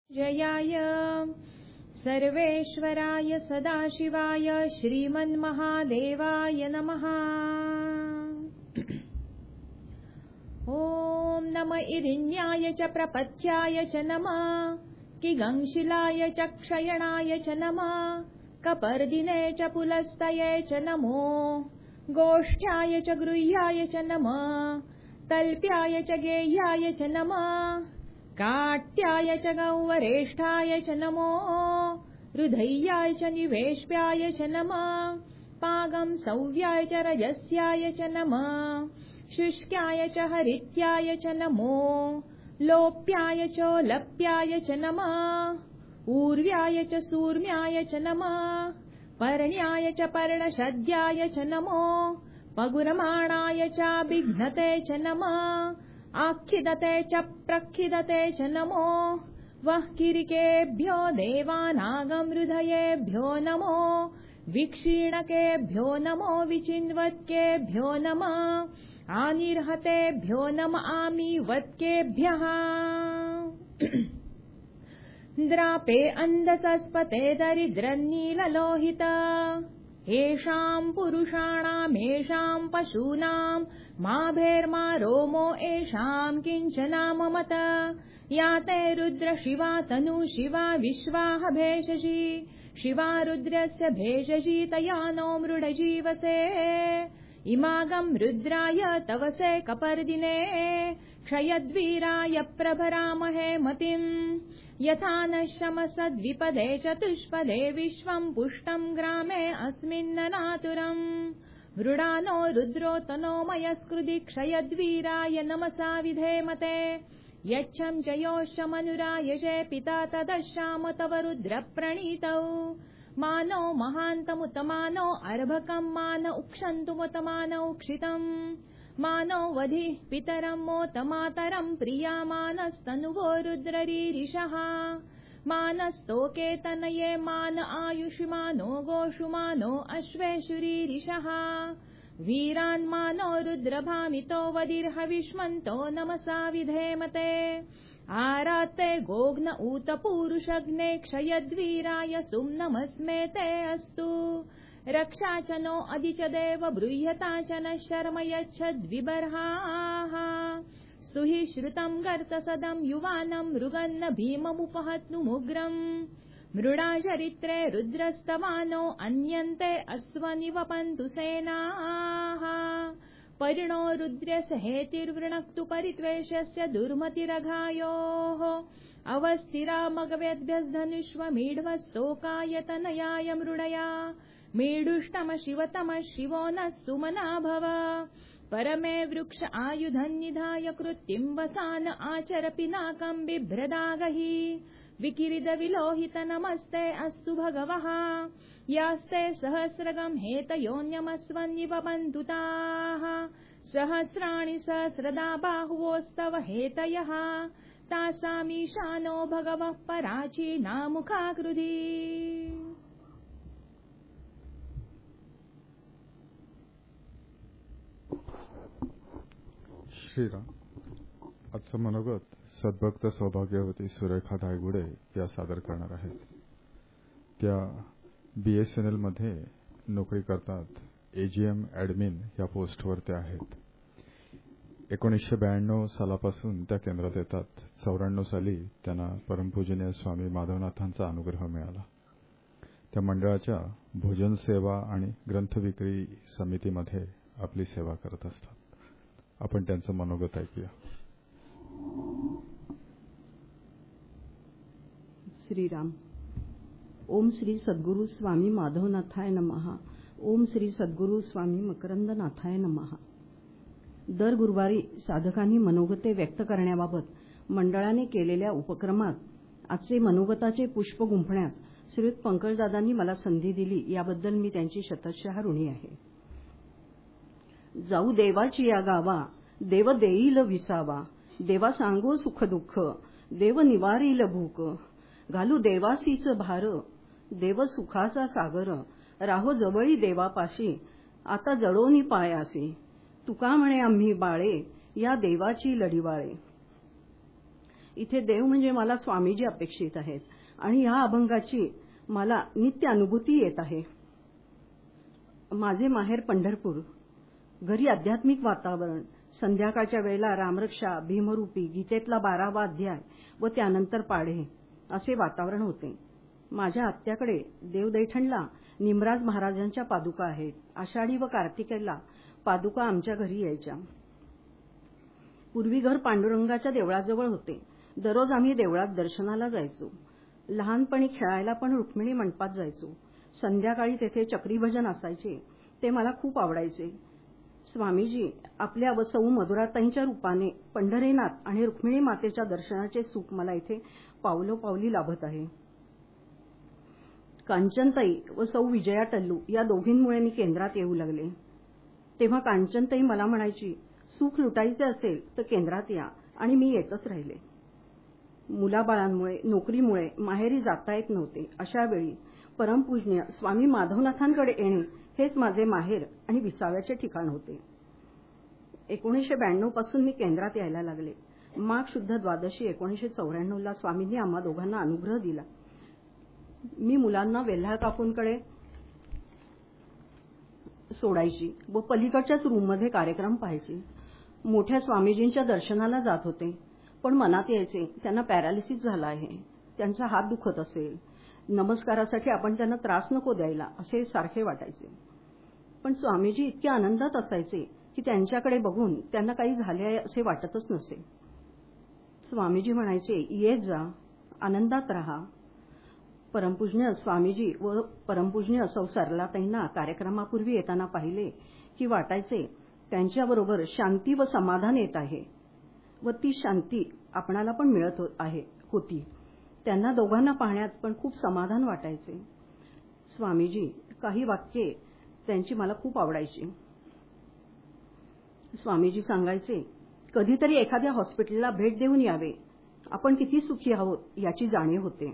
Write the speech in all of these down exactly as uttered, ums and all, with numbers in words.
जयाय सर्वेश्वराय सदाशिवाय श्रीमन्महादेवाय नमः। ॐ नम इरिण्याय च प्रपथ्याय च नमः। किगंशिलाय च क्षयणाय च नमः। कपर्दिने च पुलस्तये च नमो। गोष्ठ्याय च गृह्याय च नमः। तल्प्याय च गेह्याय च नमः। काट्याय च गौवरेष्ठाय च नमो। हृदय्याय च निवेश्याय च नमः। पागं सौव्याय च रजस्याय च नमः। शुष्क्याय च हरित्याय च नमो। लोप्याय च लप्याय च नमः। ऊर्व्याय च सूर्म्याय च नमः। पर्ण्याय च पर्णशद्याय च नमो। पगुरमाणाय च विघ्नते च नमः। आखिदते च प्रखिदते च नमो। वः किरिकेभ्यो देवानागं हृदयेभ्यो नमो। विक्षीणकेभ्यो नमो। विचिन्वत्केभ्यो नमः। आनिर्हतेभ्यो नमः। आमीवत्केभ्यः। द्रापे अन्धसस्पते दरिद्रन्नीललोहित। येषां पुरुषाणामेषां पशूनां माभेर्मा रोमो येषां किञ्चनाममत। याते रुद्र शिवा तनु शिवा विश्वाह भेषजी। शिवा रुद्रस्य भेषजी तया नो मृडजीवसे। इमागं रुद्राय तवसे कपर्दिने। क्षयद्वीराय प्रभरामहे मतिम्। यथा न शमसद्विपदे चतुष्पदे विश्वं पुष्टं ग्रामे अस्मिन्ननातुरम्। मृडानो रुद्रो तनोमयस्कृधि क्षयद्वीराय नमसा विधेमते। यच्छं च योश्चमनुरायशे पिता तदश्याम तव रुद्र प्रणीतौ। मानो महान्तमुतमानो अर्भकं मान उक्षन्तुमुतमानौ क्षितम्। मानो वधिः पितरं मोत मातरं प्रिया मानस्तनुवो रुद्ररीरिषः। मानस्तोके तनये मान आयुषिमानो गोषुमानो अश्वेषुरीरिषः। वीरान्मानो रुद्रभामितो वदिर्हविष्मन्तो नमसा विधेमते। आराते गोघ्न ऊत पूरुषग्ने क्षयद्वीराय सुम्नमस्मे ते अस्तु। रक्षा च नो अधि च देव ब्रूह्यता च न शर्म यच्छद्विबर्हाः। स्तुहि श्रुतं गर्तसदं युवानं मृगन्न भीममुपहत्नुमुग्रम्। मृडा चरित्रे रुद्रस्तवानो अन्यन्ते अश्वनिवपन्तु सेनाः। परिणो रुद्रस्य हेतिर्वृणक्तु परित्वेषस्य दुर्मतिरघायोः। अवस्थिरा मगवेद्भ्यस्धनुष्वमीढ्वस्तोकाय तनयाय मृडया। मीढुष्टम शिवतम शिवो नः सुमना भव। परमे वृक्ष आयुधन्निधाय कृत्तिं वसान आचर पिनाकं बिभ्रदागहि। विकिरिद विलोहित नमस्ते अस्तु भगवः। यास्ते सहस्रगं हेतयोन्यमस्वन्निवपन्तु ताः। सहस्राणि सहस्रदा बाहुवोस्तव हेतयः। तासामीशानो भगवः पराचीनामुखाकृधि। श्रीराम. आजचं मनोगत सद्भक्त सौभाग्यवती सुरेखा धायगुडे या सादर करणार आहेत. त्या बीएसएनएल मध्ये नोकरी करतात. एजीएम ॲडमिन या पोस्टवर त्या आहेत. एकोणीसशे ब्याण्णव सालापासून त्या केंद्रात येतात. चौऱ्याण्णव साली त्यांना परमपूजनीय स्वामी माधवनाथांचा अनुग्रह मिळाला. त्या मंडळाच्या भोजन सेवा आणि ग्रंथ विक्री समितीमध्ये आपली सेवा करत असतात. आपण त्यांचं मनोगत ऐकूया. श्रीराम. ओम श्री सद्गुरु स्वामी माधवनाथाय नमः. ओम श्री सद्गुरु स्वामी मकरंदनाथाय नमः. दर गुरुवारी साधकांनी मनोगते व्यक्त करण्याबाबत मंडळाने केलेल्या उपक्रमात आजचे मनोगताचे पुष्प गुंफण्यास श्रीयुत पंकजदादांनी मला संधी दिली, याबद्दल मी त्यांची शतशः ऋणी आहे. जाऊ देवाची या गावा, देव देईल विसावा. देवा सांगो सुख दुःख, देव निवारील भूक. घालू देवासीच भार, देव सुखाचा सागर. राहो जवळी देवापाशी, आता जडोनी पायासी. तुका म्हणे आम्ही बाळे, या देवाची लढिवाळे. इथे देव म्हणजे मला स्वामीजी अपेक्षित आहेत आणि या अभंगाची मला नित्य अनुभूती येत आहे. माझे माहेर पंढरपूर. घरी आध्यात्मिक वातावरण. संध्याकाळच्या वेळेला रामरक्षा, भीमरूपी, गीतेतला बारावा अध्याय व त्यानंतर पाढे असे वातावरण होते. माझ्या आत्याकडे देवदैठणला निमराज महाराजांच्या पादुका आहेत. आषाढी व कार्तिकेला पादुका आमच्या घरी यायच्या. पूर्वी घर पांडुरंगाच्या देवळाजवळ होते. दररोज आम्ही देवळात दर्शनाला जायचो. लहानपणी खेळायला पण रुक्मिणी मंडपात जायचो. संध्याकाळी तेथे चक्री भजन असायचे, ते मला खूप आवडायचे. स्वामीजी आपल्या व सौ मधुराताईंच्या रूपाने पंढरीनाथ आणि रुक्मिणी मातेच्या दर्शनाचे सुख मला इथे पावलोपावली लाभत आहे. कांचनताई व सौ विजया टल्लू या दोघींमुळे मी केंद्रात येऊ लागले. तेव्हा कांचनताई मला म्हणायची, सुख लुटायचे असेल तर केंद्रात या, आणि मी येतच राहिले. मुलाबाळांमुळे, नोकरीमुळे माहेरी जाता येत नव्हते. अशा वेळी परमपूजनीय स्वामी माधवनाथांकडे येणे हेच माझे माहेर आणि विसाव्याचे ठिकाण होते. एकोणीसशे ब्याण्णव पासून मी केंद्रात यायला लागले. माघ शुद्ध द्वादशी एकोणीसशे चौऱ्याण्णवला स्वामींनी आम्हा दोघांना अनुग्रह दिला. मी मुलांना वेल्हाळ काकूंकडे सोडायची व पलीकडच्याच रूममध्ये कार्यक्रम पाहायचे. मोठ्या स्वामीजींच्या दर्शनाला जात होते, पण मनात यायचे त्यांना पॅरालिसिस झाला आहे, त्यांचा हात दुखत असेल, नमस्कारासाठी आपण त्यांना त्रास नको द्यायला असे सारखे वाटायचे. पण स्वामीजी इतके आनंदात असायचे की त्यांच्याकडे बघून त्यांना काही झाले आहे असे वाटतच नसे. स्वामीजी म्हणायचे, येत जा, आनंदात राहा. परमपूजनीय स्वामीजी व परमपूजनीय सौ सरलाताईंना कार्यक्रमापूर्वी येताना पाहिले की वाटायचे त्यांच्याबरोबर शांती व समाधान येत आहे व ती शांती आपणाला पण मिळत आहे होती. त्यांना दोघांना पाहण्यात पण खूप समाधान वाटायचे. स्वामीजी काही वाक्ये त्यांची मला खूप आवडायची. स्वामीजी सांगायचे, कधीतरी एखाद्या हॉस्पिटलला भेट देऊन यावे, आपण किती सुखी आहोत याची जाणीव होते.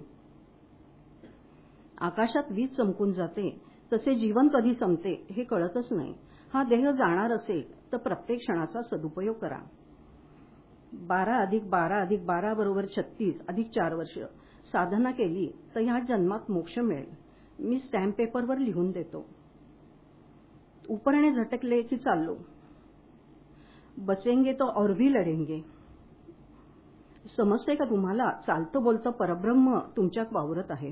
आकाशात वीज चमकून जाते तसे जीवन कधी संपते हे कळतच नाही. हा देह जाणार असेल तर प्रत्येक क्षणाचा सदुपयोग करा. बारा अधिक बारा अधिक बारा बरोबर छत्तीस अधिक चार वर्ष साधना केली तर ह्या जन्मात मोक्ष मिळेल. मी स्टॅम्प पेपरवर लिहून देतो. उपरणे झटकले की चाललो. बचेंगे तो और भी लढेंगे. समजते का तुम्हाला, चालतं बोलतं परब्रह्म तुमच्यात वावरत आहे.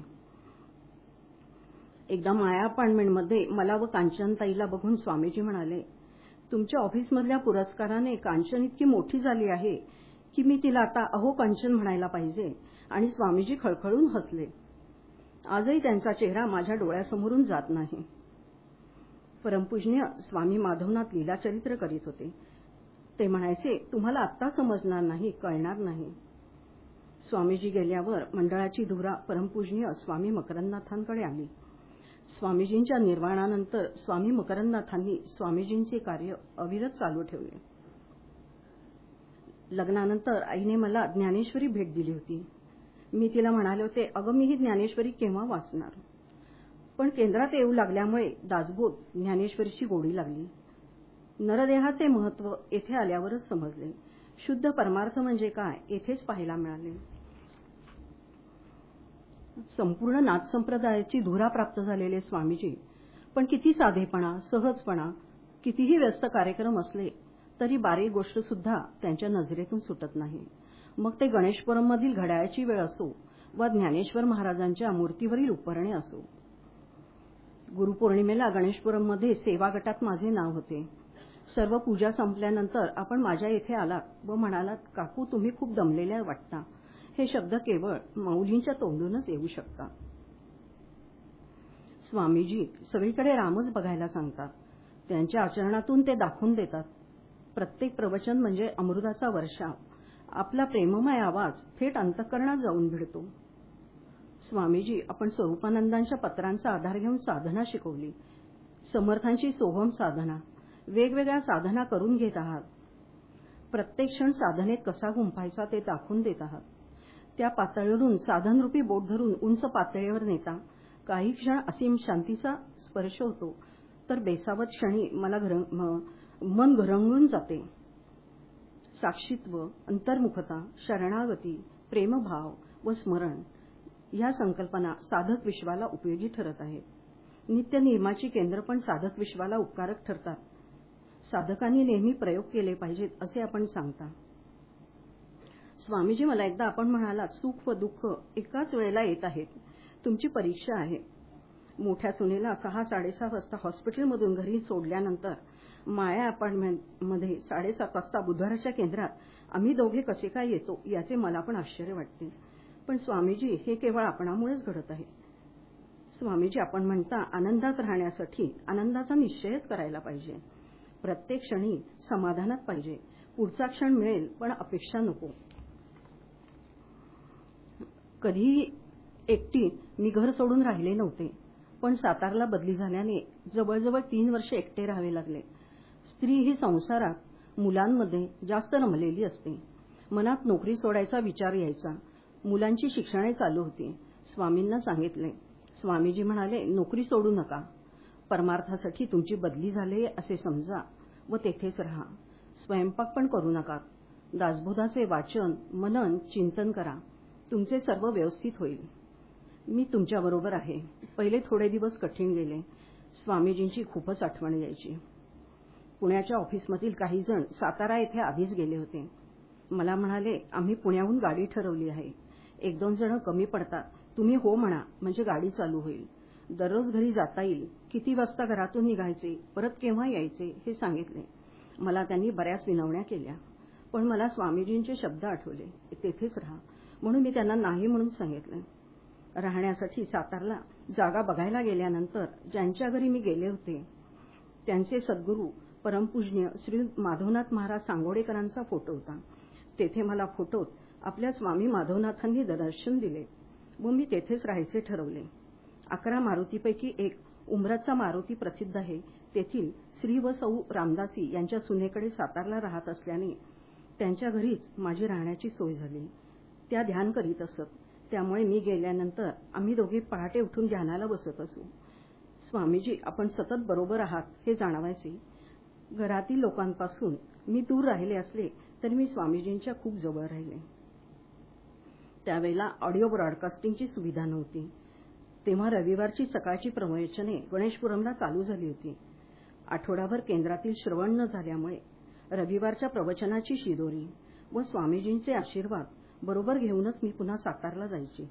एकदा माया अपार्टमेंटमध्ये मला व कांचनताईला बघून स्वामीजी म्हणाले, तुमच्या ऑफिसमधल्या पुरस्काराने कांचन इतकी मोठी झाली आहे की मी तिला आता अहो कांचन म्हणायला पाहिजे. आणि स्वामीजी खळखळून हसले. आजही त्यांचा चेहरा माझ्या डोळ्यासमोरून जात नाही. परमपूजनीय स्वामी माधवनाथ लीलाचरित्र करीत होते. ते म्हणायचे, तुम्हाला आत्ता समजणार नाही, कळणार नाही. स्वामीजी गेल्यावर मंडळाची धुरा परमपूजनीय स्वामी मकरंदनाथांकडे आली. स्वामीजींच्या निर्वाणानंतर स्वामी मकरंदनाथांनी स्वामीजींचे कार्य अविरत चालू ठेवले. लग्नानंतर आईने मला ज्ञानेश्वरी भेट दिली होती. मी तिला म्हणाले होते, अगं मी ही ज्ञानेश्वरी केव्हा वाचणार. पण केंद्रात येऊ लागल्यामुळे दासबोध ज्ञानेश्वरीची गोडी लागली. नरदेहाचे महत्त्व येथे आल्यावरच समजले. शुद्ध परमार्थ म्हणजे काय येथेच पाहायला मिळाले. संपूर्ण नाथ संप्रदायाची धुरा प्राप्त झालेले स्वामीजी पण किती साधेपणा, सहजपणा, कितीही व्यस्त कार्यक्रम असले तरी बारीक गोष्ट सुद्धा त्यांच्या नजरेतून सुटत नाही. मग ते गणेशपुरममधील घड्याळाची वेळ असो वा ज्ञानेश्वर महाराजांच्या मूर्तीवरील उपरणे असो. गुरुपौर्णिमेला गणेशपुरममध्ये सेवा गटात माझे नाव होते. सर्व पूजा संपल्यानंतर आपण माझ्या येथे आलात व म्हणालात, काकू तुम्ही खूप दमलेल्या वाटता. हे शब्द केवळ माऊलींच्या तोंडूनच येऊ शकतात. स्वामीजी सगळीकडे रामच बघायला सांगतात. त्यांच्या आचरणातून ते दाखवून देतात. प्रत्येक प्रवचन म्हणजे अमृताचा वर्षाव. आपला प्रेममय आवाज थेट अंतःकरणात जाऊन भिडतो. स्वामीजी आपण स्वरूपानंदांच्या पत्रांचा आधार घेऊन साधना शिकवली. समर्थांची सोहम साधना, वेगवेगळ्या साधना करून घेत आहात. प्रत्येक क्षण साधनेत कसा गुंफायचा ते दाखवून देत आहात. त्या पातळीवरून साधनरूपी बोट धरून उंच पातळीवर नेता. काही क्षण असीम शांतीचा स्पर्श होतो तर बेसावत क्षणी मला मन घरंगळून जाते. साक्षीत्व, अंतर्मुखता, शरणागती, प्रेमभाव व स्मरण या संकल्पना साधक विश्वाला उपयोगी ठरत आहेत. नित्य नियमाची केंद्र पण साधक विश्वाला उपकारक ठरतात. साधकांनी नेहमी प्रयोग केले पाहिजेत असे आपण सांगता. स्वामीजी, मला एकदा आपण म्हणालात सुख व दुःख एकाच वेळेला येत आहेत. तुमची परीक्षा आहे. मोठ्या सुनेला सहा साडेसहा वाजता हॉस्पिटलमधून घरी सोडल्यानंतर माया अपार्टमेंटमध्ये साडेसात वाजता बुधवारच्या केंद्रात आम्ही दोघे कसे काय येतो याचे मला पण आश्चर्य वाटते. पण स्वामीजी, हे केवळ आपणामुळेच घडत आहे. स्वामीजी, आपण म्हणता आनंदात राहण्यासाठी आनंदाचा निश्चयच करायला पाहिजे. प्रत्येक क्षणी समाधानात पाहिजे. पुढचा क्षण मिळेल पण अपेक्षा नको. कधीही एकटी मी घर सोडून राहिले नव्हते, पण सातारला बदली झाल्याने जवळजवळ तीन वर्षे एकटे राहावे लागले. स्त्री ही संसारात मुलांमध्ये जास्त रमलेली असते. मनात नोकरी सोडायचा विचार यायचा. मुलांची शिक्षणे चालू होती. स्वामींना सांगितले. स्वामीजी म्हणाले, नोकरी सोडू नका. परमार्थासाठी तुमची बदली झाली असे समजा व तेथेच राहा. स्वयंपाक पण करू नका. दासबोधाचे वाचन, मनन, चिंतन करा. तुमचे सर्व व्यवस्थित होईल. मी तुमच्याबरोबर आहे. पहिले थोडे दिवस कठीण गेले. स्वामीजींची खूपच आठवण यायची. पुण्याच्या ऑफिसमधील काही जण सातारा येथे आधीच गेले होते. मला म्हणाले, आम्ही पुण्याहून गाडी ठरवली आहे. एक दोन जण कमी पडतात. तुम्ही हो म्हणा म्हणजे गाडी चालू होईल. दररोज घरी जाता येईल. किती वाजता घरातून निघायचे, परत केव्हा यायचे हे सांगितले. मला त्यांनी बऱ्याच विनवण्या केल्या, पण मला स्वामीजींचे शब्द आठवले, तेथेच राहा. म्हणून मी त्यांना नाही म्हणून सांगितले. राहण्यासाठी सातारला जागा बघायला गेल्यानंतर ज्यांच्या घरी मी गेले होते त्यांचे सद्गुरू परमपूज्य श्री माधवनाथ महाराज सांगोडेकरांचा फोटो होता. तेथे मला फोटोत आपल्या स्वामी माधवनाथांनी दर्शन दिले व मी तेथेच राहायचे ठरवले. अकरा मारुतीपैकी एक उमरतचा मारुती प्रसिद्ध आहे. तेथील श्री व सौ रामदासी यांच्या सुनेकडे सातारला राहत असल्याने त्यांच्या घरीच माझी राहण्याची सोय झाली. त्या ध्यान करीत असत. त्यामुळे मी गेल्यानंतर आम्ही दोघे पहाटे उठून ध्यानाला बसत असू. स्वामीजी, आपण सतत बरोबर आहात हे जाणवायचे. घरातील लोकांपासून मी दूर राहिले असले तरी मी स्वामीजींच्या खूप जवळ राहिले. त्यावेळेला ऑडिओ ब्रॉडकास्टिंगची सुविधा नव्हती. तेव्हा रविवारची सकाळची प्रवचने गणेशपुरमला चालू झाली होती. आठवडाभर केंद्रातील श्रवण न झाल्यामुळे रविवारच्या प्रवचनाची शिदोरी व स्वामीजींचे आशीर्वाद बरोबर घेऊनच मी पुन्हा सातारला जायची.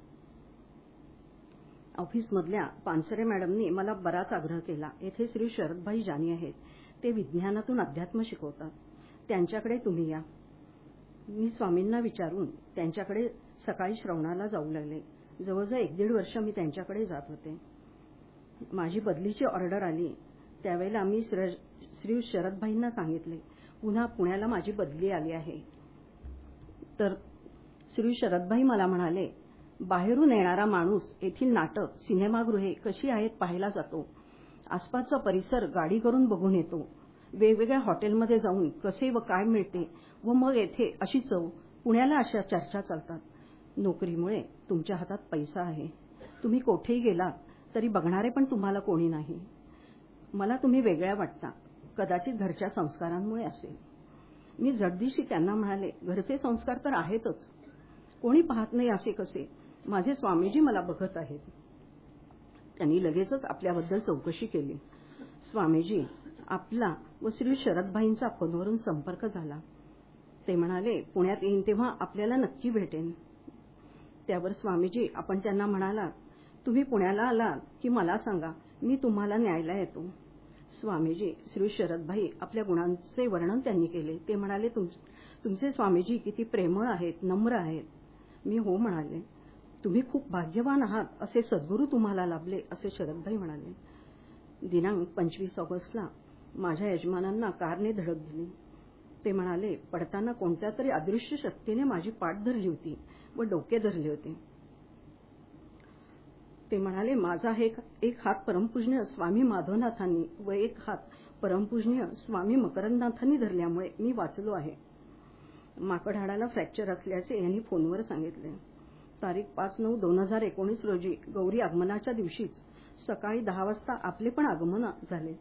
ऑफिसमधल्या पानसरे मॅडमनी मला बराच आग्रह केला. येथे श्री शरदभाई जानी आहेत. ते विज्ञानातून अध्यात्म शिकवतात. त्यांच्याकडे तुम्ही या. मी स्वामींना विचारून त्यांच्याकडे सकाळी श्रवणाला जाऊ लागले. जवळजवळ एक दीड वर्ष मी त्यांच्याकडे जात होते. माझी बदलीची ऑर्डर आली. त्यावेळेला मी श्री शरदभाईंना सांगितले, पुन्हा पुण्याला माझी बदली आली आहे. तर श्री शरदभाई मला म्हणाले, बाहेरून येणारा माणूस येथील नाटक, सिनेमागृहे कशी आहेत पाहायला जातो. आसपासचा परिसर गाडी करून बघून येतो. वेगवेगळ्या हॉटेलमध्ये जाऊन कसे व काय मिळते व मग येथे अशी चव. पुण्याला अशा चर्चा चालतात. नोकरीमुळे तुमच्या हातात पैसा आहे. तुम्ही कोठेही गेलात तरी बघणारे पण तुम्हाला कोणी नाही. मला तुम्ही वेगळ्या वाटता. कदाचित घरच्या संस्कारांमुळे असेल. मी जगदीशी त्यांना म्हणाले, घरचे संस्कार तर आहेतच. कोणी पाहत नाही असे कसे. माझे स्वामीजी मला बघत आहेत. त्यांनी लगेचच आपल्याबद्दल चौकशी केली. स्वामीजी, आपला व श्री शरदभाईंचा फोनवरून संपर्क झाला. ते म्हणाले, पुण्यात येईन तेव्हा आपल्याला नक्की भेटेन. त्यावर स्वामीजी, आपण त्यांना म्हणालात, तुम्ही पुण्याला आलात की मला सांगा, मी तुम्हाला न्यायला येतो. स्वामीजी, श्री शरदभाई आपल्या गुणांचे वर्णन त्यांनी केले. ते म्हणाले, तुमचे स्वामीजी किती प्रेमळ आहेत, नम्र आहेत. मी हो म्हणाले. तुम्ही खूप भाग्यवान आहात. असे सद्गुरू तुम्हाला लाभले असे शरदभाई म्हणाले. दिनांक पंचवीस ऑगस्टला माझ्या यजमानांना कारने धडक दिली. ते म्हणाले, पडताना कोणत्या तरी अदृश्य शक्तीने माझी पाठ धरली होती व डोके धरले होते. ते म्हणाले, माझा एक हात परमपूज्य स्वामी माधवनाथांनी व एक हात परमपूज्य स्वामी मकरंदनाथांनी धरल्यामुळे मी वाचलो आहे. माकड हाडाला फ्रॅक्चर असल्याचे यांनी फोनवर सांगितले. तारीख पाच नऊ दोन हजार एकोणीस रोजी गौरी आगमनाच्या दिवशीच सकाळी दहा वाजता आपले पण आगमन झाले.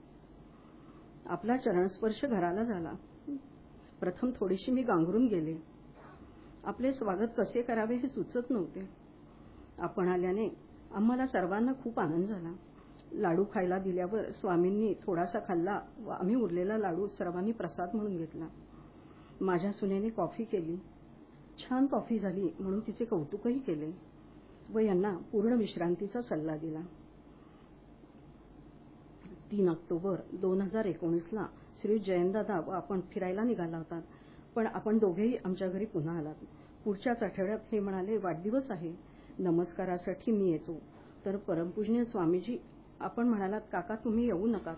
आपला चरणस्पर्श घराला झाला. प्रथम थोडीशी मी गांगरून गेले. आपले स्वागत कसे करावे हे सुचत नव्हते. आपण आल्याने आम्हाला सर्वांना खूप आनंद झाला. लाडू खायला दिल्यावर स्वामींनी थोडासा खाल्ला व आम्ही उरलेला लाडू सर्वांनी प्रसाद म्हणून घेतला. माझ्या सुनेने कॉफी केली. छान कॉफी झाली म्हणून तिचे कौतुकही केले व यांना पूर्ण विश्रांतीचा सल्ला दिला. तीन ऑक्टोबर दोन हजार एकोणीसला श्री जयंतदादा व आपण फिरायला निघाला होतात, पण आपण दोघेही आमच्या घरी पुन्हा आलात. पुढच्याच आठवड्यात हे म्हणाले, वाढदिवस आहे, नमस्कारासाठी मी येतो. तर परमपूजनीय स्वामीजी, आपण म्हणालात काका तुम्ही येऊ नका.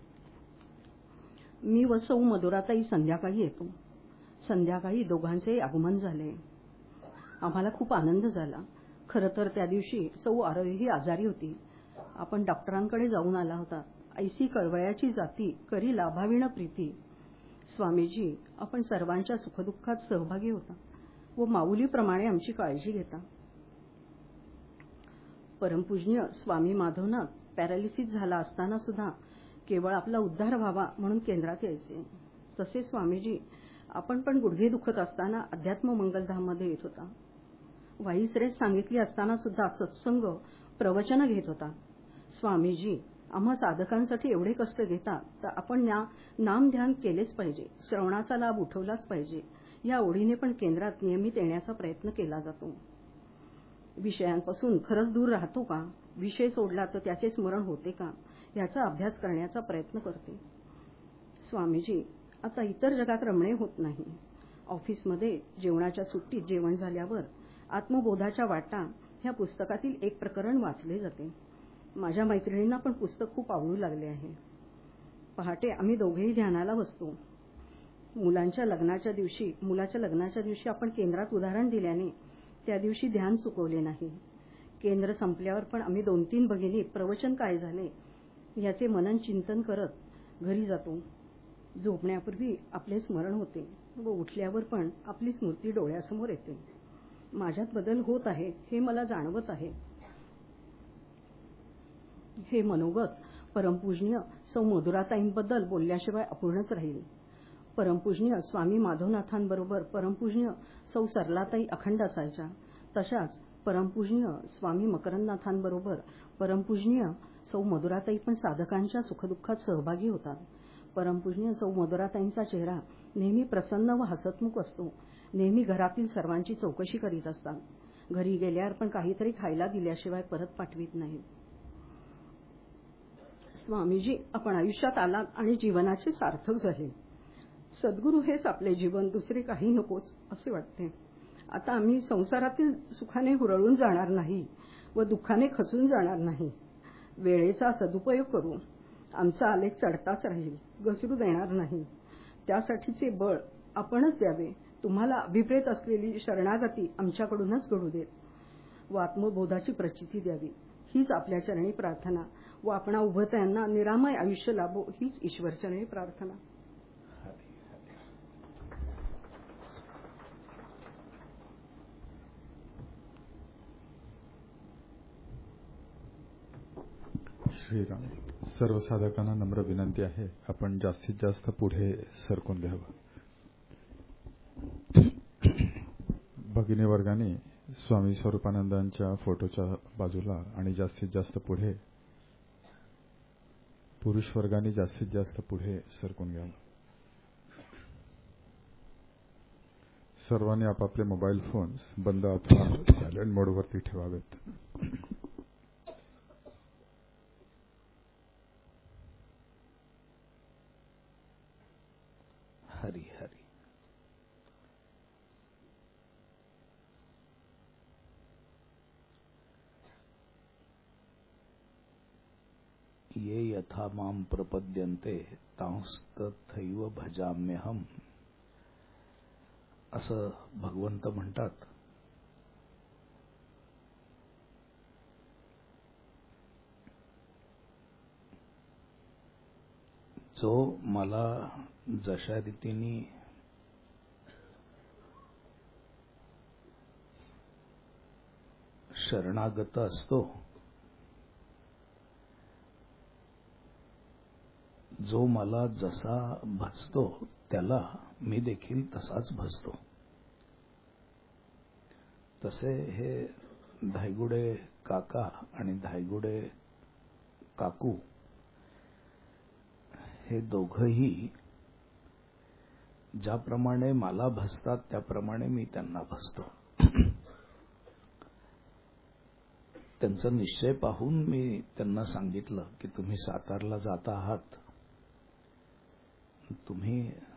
मी व सौ मधुराताई संध्याकाळी येतो. संध्याकाळी दोघांचे आगमन झाले. आम्हाला खूप आनंद झाला. खरं तर त्या दिवशी सौ आरोही आजारी होती. आपण डॉक्टरांकडे जाऊन आला होता. ऐसी कळवळ्याची जाती करी लाभाविण प्रीती. स्वामीजी, आपण सर्वांच्या सुखदुःखात सहभागी होता व माऊलीप्रमाणे आमची काळजी घेता. परमपूजनीय स्वामी माधवनाथ पॅरालिसिस झाला असताना सुद्धा केवळ आपला उद्धार व्हावा म्हणून केंद्रात यायचे. तसे स्वामीजी, आपण पण गुडघे दुखत असताना अध्यात्म मंगलधाममध्ये येत होता. वाईसरेस सांगितली असताना सुद्धा सत्संग प्रवचन घेत होता. स्वामीजी, आम्हा साधकांसाठी एवढे कष्ट घेता तर आपण नाम ध्यान केलेच पाहिजे, श्रवणाचा लाभ उठवलाच पाहिजे. या ओढीने पण केंद्रात नियमित येण्याचा प्रयत्न केला जातो. विषयांपासून खरंच दूर राहतो का? विषय सोडला तर त्याचे स्मरण होते का? याचा अभ्यास करण्याचा प्रयत्न करते. स्वामीजी, आता इतर जगात रमणे होत नाही. ऑफिसमध्ये जेवणाच्या सुट्टीत जेवण झाल्यावर आत्मबोधाच्या वाटा ह्या पुस्तकातील एक प्रकरण वाचले जाते. माझ्या मैत्रिणींना पण पुस्तक खूप आवडू लागले आहे. पहाटे आम्ही दोघेही ध्यानाला बसतो. मुलांच्या लग्नाच्या दिवशी मुलाच्या लग्नाच्या दिवशी आपण केंद्रात उदाहरण दिल्याने त्या दिवशी ध्यान चुकवले नाही. केंद्र संपल्यावर पण आम्ही दोन तीन भगिनी प्रवचन काय झाले याचे मनन चिंतन करत घरी जातो. झोपण्यापूर्वी आपले स्मरण होते व उठल्यावर पण आपली स्मृती डोळ्यासमोर येते. माझ्यात बदल होत आहे हे मला जाणवत आहे. हे मनोगत परमपूजनीय सौ मधुराताईंबद्दल बोलल्याशिवाय अपूर्णच राहील. परमपूजनीय स्वामी माधवनाथांबरोबर परमपूजनीय सौ सरलाताई अखंड असायच्या. तशाच परमपूजनीय स्वामी मकरंदनाथांबरोबर परमपूजनीय सौ मधुराताई पण साधकांच्या सुखदुःखात सहभागी होतात. परमपूजनीय सौ मधुराताईंचा चेहरा नेहमी प्रसन्न व हसतमुख असतो. नेहमी घरातील सर्वांची चौकशी करीत असतात. घरी गेल्यावर पण काहीतरी खायला दिल्याशिवाय परत पाठवित नाहीत. स्वामीजी, आपण आयुष्यात आलात आणि जीवनाचे सार्थक झाले. सद्गुरू हेच आपले जीवन, दुसरे काही नकोच असे वाटते. आता आम्ही संसारातील सुखाने हुरळून जाणार नाही व दुःखाने खचून जाणार नाही. वेळेचा सदुपयोग करू. आमचा आलेख चढताच राहील, घसरू देणार नाही. त्यासाठीचे बळ आपणच द्यावे. तुम्हाला अभिप्रेत असलेली शरणागती आमच्याकडूनच घडू देत व आत्मबोधाची प्रचिती द्यावी हीच आपल्या चरणी प्रार्थना व आपणा उभत्यांना निरामय आयुष्य लाभो हीच ईश्वरचरणी प्रार्थना. श्रीराम. सर्व साधकांना नम्र विनंती आहे, आपण जास्तीत जास्त पुढे सरकून घ्यावं. भगिनी वर्गाने स्वामी स्वरूपानंदांच्या फोटोच्या बाजूला आणि जास्तीत जास्त पुढे, पुरुष वर्गाने जास्तीत जास्त पुढे सरकून घ्यावं. सर्वांनी आपापले मोबाईल फोन्स बंद अथवा सायलेंट मोडवरती ठेवावेत. हरी हरी. ये यथा मां प्रपद्यन्ते तांस्तथैव भजाम्यहम असं भगवंत म्हणतात. जो मला जशा रीतीने शरणागत असतो, जो मला जसा भजतो त्याला मी देखील तसाच भजतो. तसे हे धायगुडे काका आणि धायगुडे काकू हे दोघंही ज्याप्रमाणे मला भसतात त्याप्रमाणे मी त्यांना भसतो. त्यांचा निश्चय पाहून मी त्यांना सांगितलं की तुम्ही सातारला जाता आहात, तुम्ही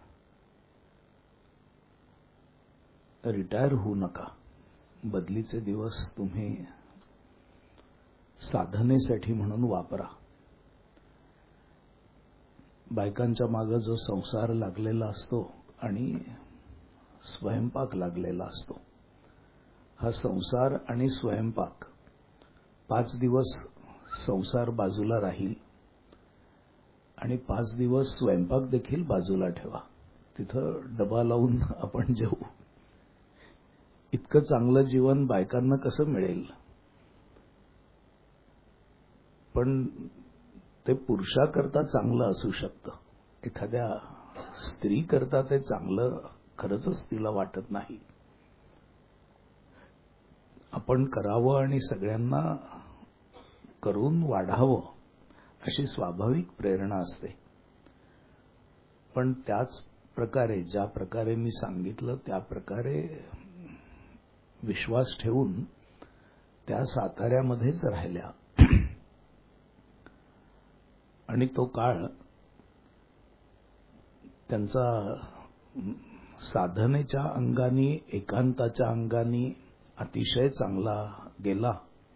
रिटायर होऊ नका, बदलीचे दिवस तुम्ही साधनेसाठी म्हणून वापरा. बायकांच्या मागे जो संसार लागलेला असतो आणि स्वयंपाक लागलेला असतो, हा संसार आणि स्वयंपाक पाच दिवस संसार बाजूला राहील आणि पाच दिवस स्वयंपाक देखील बाजूला ठेवा, तिथं डबा लावून आपण जेवू. इतकं चांगलं जीवन बायकांना कसं मिळेल? पण ते पुरुषाकरता चांगलं असू शकतं, एखाद्या स्त्री करता ते चांगलं खरंच तिला वाटत नाही. आपण करावं आणि सगळ्यांना करून वाढावं अशी स्वाभाविक प्रेरणा असते. पण त्याच प्रकारे ज्या प्रकारे मी सांगितलं त्या प्रकारे विश्वास ठेवून त्या साताऱ्यामध्येच राहिल्या आणि तो काळ त्यांचा साधनेच्या अंगाने, एकांताच्या अंगाने अतिशय चांगला गेला.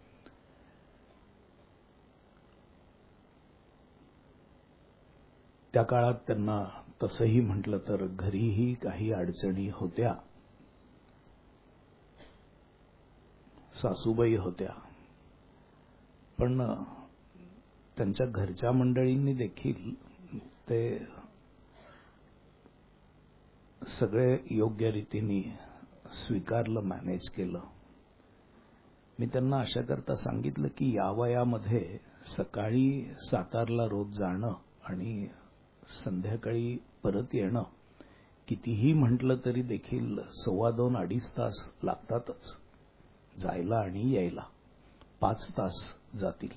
त्या काळात त्यांना तसंही म्हटलं तर घरीही काही अडचणी होत्या. सासूबाई होत्या, पण त्यांच्या घरच्या मंडळींनी देखील ते सगळे योग्य रीतीने स्वीकारलं, मॅनेज केलं. मी त्यांना अशा करता सांगितलं की या वयामध्ये सकाळी सातारला रोज जाणं आणि संध्याकाळी परत येणं कितीही म्हटलं तरी देखील सव्वा दोन अडीच तास लागतातच जायला आणि यायला. पाच तास जातील.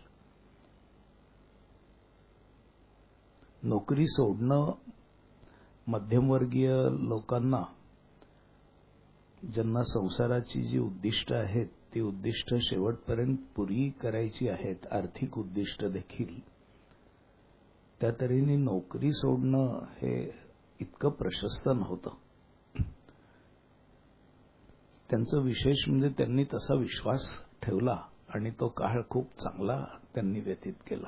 नोकरी सोडणं मध्यमवर्गीय लोकांना, ज्यांना संसाराची जी उद्दिष्ट आहेत ती उद्दिष्ट शेवटपर्यंत पुरी करायची आहेत, आर्थिक उद्दिष्ट देखील, त्या तऱ्हेने नोकरी सोडणं हे इतकं प्रशस्त नव्हतं. त्यांचं विशेष म्हणजे त्यांनी तसा विश्वास ठेवला आणि तो काळ खूप चांगला त्यांनी व्यतीत केला.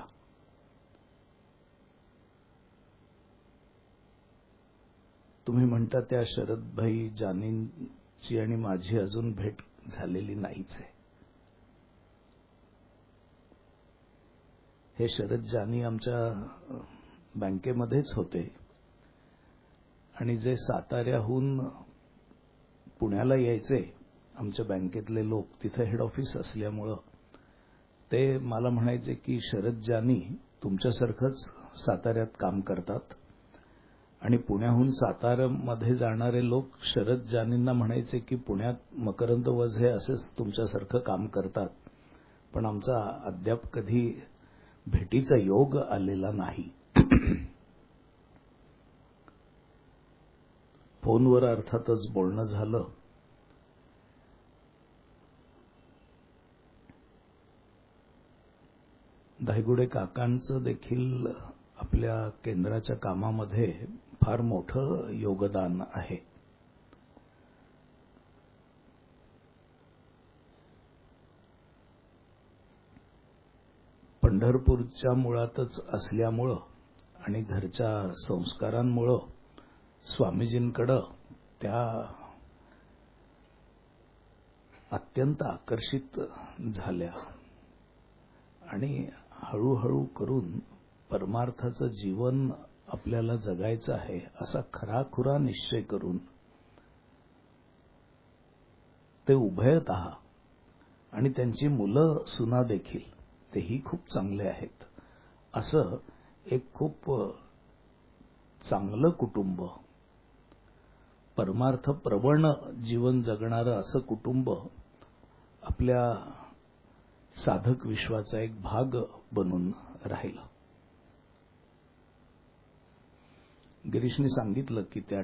तुम्ही म्हणता त्या शरदभाई जानींची आणि माझी अजून भेट झालेली नाहीच आहे. हे शरद जानी आमच्या बँकेमध्येच होते आणि जे साताऱ्याहून पुण्याला यायचे आमच्या बँकेतले लोक, तिथे हेड ऑफिस असल्यामुळं ते मला म्हणायचे की शरद जानी तुमच्यासारखंच साताऱ्यात काम करतात आणि पुण्याहून साताऱ्यामध्ये जाणारे लोक शरद जानींना म्हणायचे की पुण्यात मकरंद वझे असेच तुमच्यासारखं काम करतात, पण आमचा अद्याप कधी भेटीचा योग आलेला नाही. फोनवर अर्थातच बोलणं झालं. धायगुडे काकांचं देखील आपल्या केंद्राच्या कामामध्ये फार मोठं योगदान आहे. पंढरपूरच्या मुळातच असल्यामुळं आणि घरच्या संस्कारांमुळं स्वामीजींकडं त्या अत्यंत आकर्षित झाल्या आणि हळूहळू करून परमार्थाचं जीवन आपल्याला जगायचं आहे असा खराखुरा निश्चय करून ते उभयतः, आणि त्यांची मुलं सुना देखील तेही खूप चांगले आहेत, असं एक खूप चांगलं कुटुंब, परमार्थ प्रवण जीवन जगणारं असं कुटुंब आपल्या साधक विश्वाचा एक भाग बनून राहिला. गिरीशने सांगितलं की त्या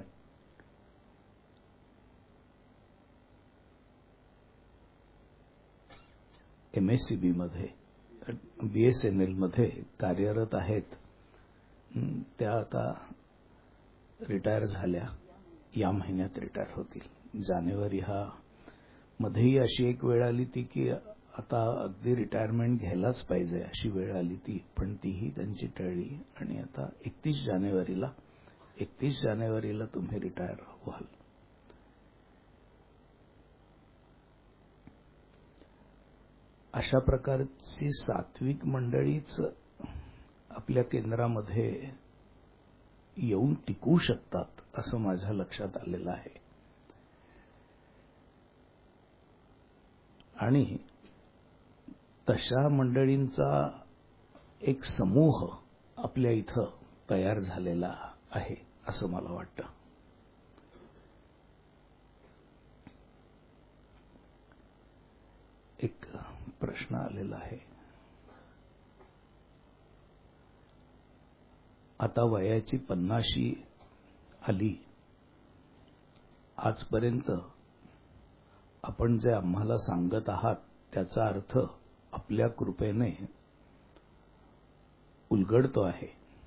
एमएससीबी मध्ये बीएसएनएल मध्ये कार्यरत आहेत. त्या आता रिटायर झाल्या, या महिन्यात रिटायर होतील. जानेवारी हा मध्येही अशी एक वेळ आली ती की आता अगदी रिटायरमेंट घ्यायलाच पाहिजे अशी वेळ आली ती, पण तीही त्यांची टळली आणि आता एकतीस जानेवारीला एकतीस जानेवारीला तुम्ही रिटायर व्हाल. अशा प्रकारची सात्विक मंडळीच आपल्या केंद्रामध्ये येऊन टिकू शकतात असं माझ्या लक्षात आलेलं आहे. आणि तशा मंडळींचा एक समूह आपल्या इथं तयार झालेला आहे असं मला वाटतं. एक प्रश्न आलेला आहे. आता वयाची पन्नाशी आली, आजपर्यंत आपण जे आम्हाला सांगत आहात त्याचा अर्थ आपल्या कृपेने उलगडतो आहे.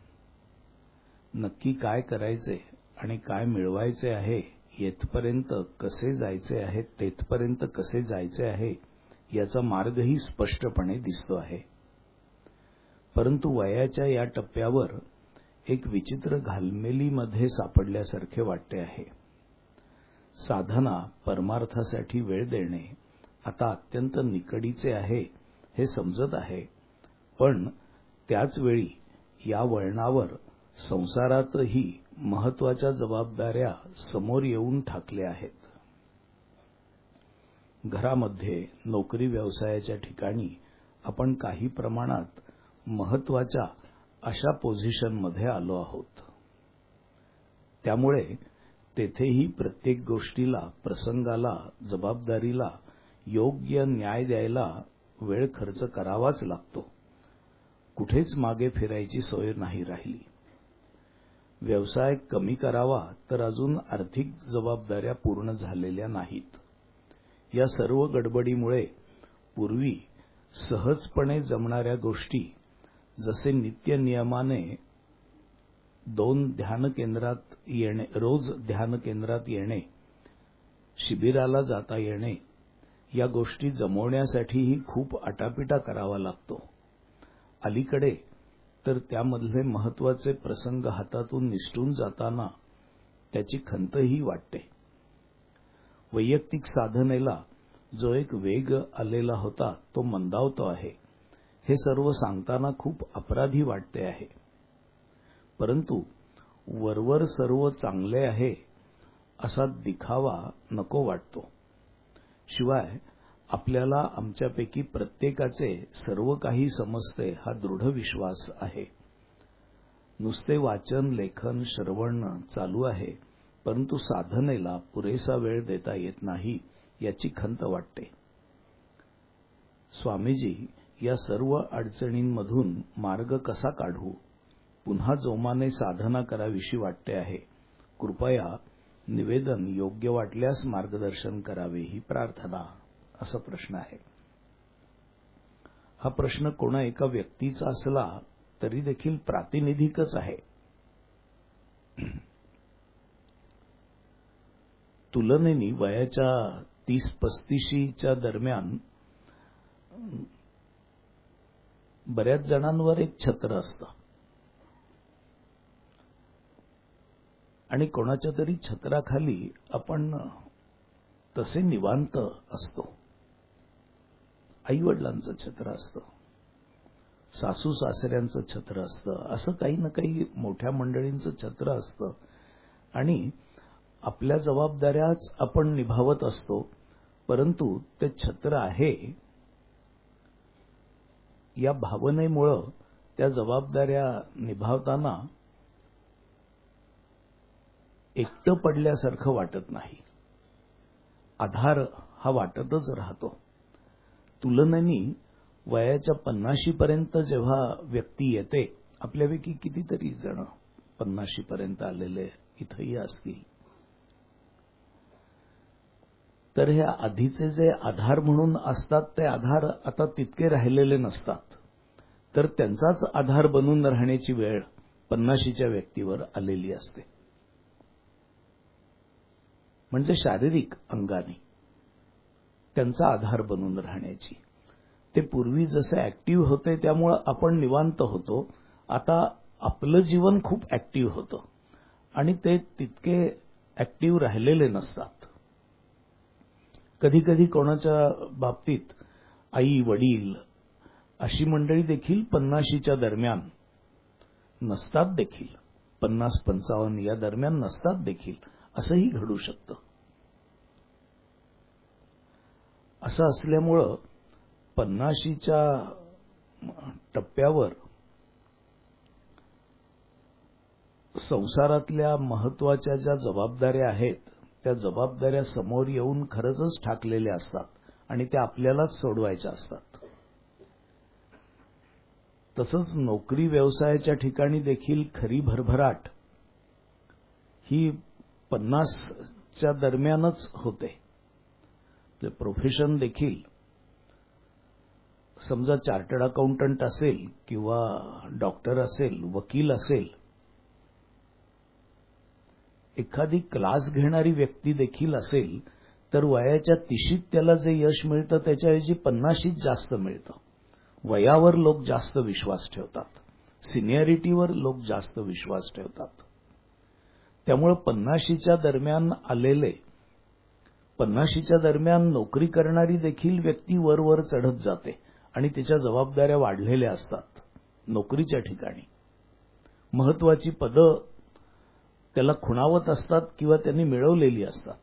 नक्की काय करायचे आणि काय मिळवायचे आहे, येथपर्यंत कसे जायचे आहे, तेथपर्यंत कसे जायचे आहे याचा मार्गही स्पष्टपणे दिसतो आहे. परंतु वयाच्या या टप्प्यावर एक विचित्र घालमेलीमध्ये सापडल्यासारखे वाटते आहे. साधना, परमार्थासाठी वेळ देणे आता अत्यंत निकडीचे आहे हे समजत आहे, पण त्याचवेळी या वळणावर संसारातही महत्वाच्या जबाबदाऱ्या समोर येऊन ठाकल्या आहेत. घरामध्ये, नोकरी व्यवसायाच्या ठिकाणी आपण काही प्रमाणात महत्वाच्या अशा पोझिशनमध्ये आलो आहोत. त्यामुळे तेथेही प्रत्येक गोष्टीला, प्रसंगाला, जबाबदारीला योग्य न्याय द्यायला वेळ खर्च करावाच लागतो. कुठेच मागे फिरायची सोय नाही राहिली. व्यवसाय कमी करावा तर अजून आर्थिक जबाबदाऱ्या पूर्ण झालेल्या नाहीत. या सर्व गडबडीमुळे पूर्वी सहजपणे जमणाऱ्या गोष्टी, जसे नित्य नियमाने दोन ध्यान केंद्रात येणे, रोज ध्यान केंद्रात येणे, शिबिराला जाता येणे, या गोष्टी जमवण्यासाठीही खूप आटापिटा करावा लागतो. अलीकडे तर त्यामधले महत्वाचे प्रसंग हातातून निसटून जाताना त्याची खंतही वाटते. वैयक्तिक साधनेला जो एक वेग आलेला होता तो मंदावतो आहे, हे सर्व सांगताना खूप अपराधी वाटते आहे. परंतु वरवर सर्व चांगले आहे असा दिखावा नको वाटतो. शिवाय आपल्याला आमच्यापैकी प्रत्येकाचे सर्व काही समजते हा दृढ विश्वास आहे. नुसते वाचन, लेखन, श्रवण चालू आहे, परंतु साधनेला पुरेसा वेळ देता येत नाही याची खंत वाटते. स्वामीजी, या सर्व अडचणींमधून मार्ग कसा काढू? पुन्हा जोमाने साधना करावीशी वाटते आहे. कृपया निवेदन, योग्य वाटल्यास मार्गदर्शन करावे ही प्रार्थना, असा प्रश्न आहे. हा प्रश्न कोणा एका व्यक्तीचा असला तरी देखील प्रातिनिधिकच आहे. तुलनेने वयाच्या तीस पस्तीशीच्या दरम्यान बऱ्याच जणांवर एक छत्र असतं आणि कोणाच्या तरी छत्राखाली आपण तसे निवांत असतो. आईवडिलांचं छत्र असतं, सासू सासऱ्यांचं छत्र असतं, असं काही ना काही मोठ्या मंडळींचं छत्र असतं आणि आपल्या जबाबदाऱ्याच आपण निभावत असतो. परंतु ते छत्र आहे या भावनेमुळं त्या जबाबदाऱ्या निभावताना एकटं पडल्यासारखं वाटत नाही. आधार हा वाटतच राहतो. तुलनेने वयाच्या पन्नाशी पर्यंत जेव्हा व्यक्ती येते, आपल्यापैकी कितीतरी जण पन्नाशी पर्यंत आलेले इथंही असतील, तर हे आधीचे जे आधार म्हणून असतात ते आधार आता तितके राहिलेले नसतात, तर त्यांचाच आधार बनून राहण्याची वेळ पन्नाशीच्या व्यक्तीवर आलेली असते. म्हणजे शारीरिक अंगाने त्यांचा आधार बनून राहण्याची. ते पूर्वी जसे ऍक्टिव्ह होते त्यामुळे आपण निवांत होतो, आता आपलं जीवन खूप ऍक्टिव्ह होतं आणि ते तितके ऍक्टिव्ह राहिलेले नसतात. कधी कधी कोणाच्या बाबतीत आई वडील अशी मंडळी देखील पन्नाशीच्या दरम्यान नसतात देखील, पन्नास पंचावन्न या दरम्यान नसतात देखील, असंही घडू शकतं. असं असल्यामुळं पन्नाशीच्या टप्प्यावर संसारातल्या महत्वाच्या ज्या जबाबदाऱ्या आहेत त्या जबाबदाऱ्या समोर येऊन खरंच ठाकलेल्या असतात आणि त्या आपल्यालाच सोडवायच्या असतात. तसंच नोकरी व्यवसायाच्या ठिकाणी देखील खरी भरभराट ही पन्नासच्या दरम्यानच होते. ते प्रोफेशन देखील समजा चार्टर्ड अकाउंटंट असेल किंवा डॉक्टर असेल, वकील असेल, एखादी क्लास घेणारी व्यक्ती देखील असेल, तर वयाच्या तिशीत त्याला जे यश मिळतं त्याच्याऐवजी पन्नाशीत जास्त मिळतं. वयावर लोक जास्त विश्वास ठेवतात, सिनियरिटीवर लोक जास्त विश्वास ठेवतात. त्यामुळे पन्नाशीच्या दरम्यान आलेले, पन्नाशीच्या दरम्यान नोकरी करणारी देखील व्यक्ती वर वर चढत जाते आणि तिच्या जबाबदाऱ्या वाढलेल्या असतात. नोकरीच्या ठिकाणी महत्वाची पदं त्याला खुणावत असतात किंवा त्यांनी मिळवलेली असतात.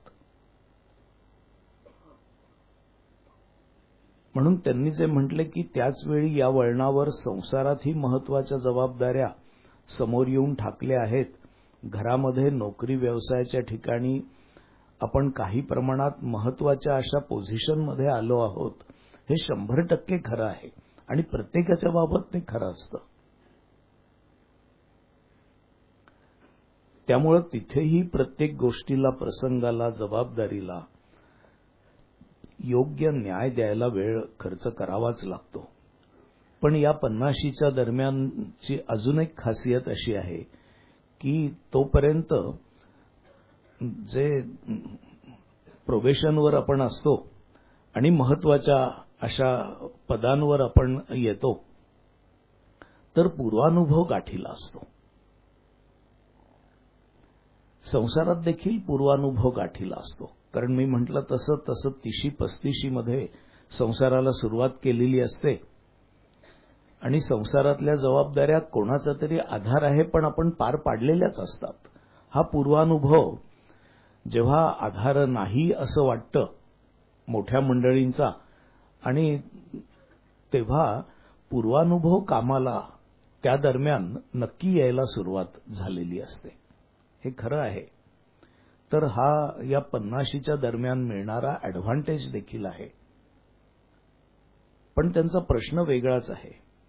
म्हणून त्यांनी जे म्हटले की त्याचवेळी या वळणावर संसारातही महत्वाच्या जबाबदाऱ्या समोर येऊन ठाकल्या आहेत. घरामध्ये नोकरी व्यवसायाच्या ठिकाणी आपण काही प्रमाणात महत्वाच्या अशा पोझिशनमध्ये आलो आहोत, हे शंभर टक्के खरं आहे आणि प्रत्येकाच्या बाबत ते खरं असतं. त्यामुळे तिथेही प्रत्येक गोष्टीला, प्रसंगाला, जबाबदारीला योग्य न्याय द्यायला वेळ खर्च करावाच लागतो. पण या पन्नाशीच्या दरम्यानची अजून एक खासियत अशी आहे की तोपर्यंत जे प्रोबेशनवर आपण असतो आणि महत्वाच्या अशा पदांवर आपण येतो, तर पूर्वानुभव गाठीला असतो. संसारात देखील पूर्वानुभव गाठीला असतो. कारण मी म्हटलं तसं तसं तिशी पस्तीशी मध्ये संसाराला सुरुवात केलेली असते आणि संसारातल्या जबाबदाऱ्या कोणाचा तरी आधार आहे पण आपण पार पाडलेल्याच असतात. हा पूर्वानुभव जेव्हा आधार नाही असं वाटतं मोठ्या मंडळींचा, आणि तेव्हा पूर्वानुभव कामाला त्या दरम्यान नक्की यायला सुरुवात झालेली असते. हे खरं आहे. तर हा या पन्नाशीच्या दरम्यान मिळणारा ऍडव्हान्टेज देखील आहे. पण त्यांचा प्रश्न वेगळाच आहे.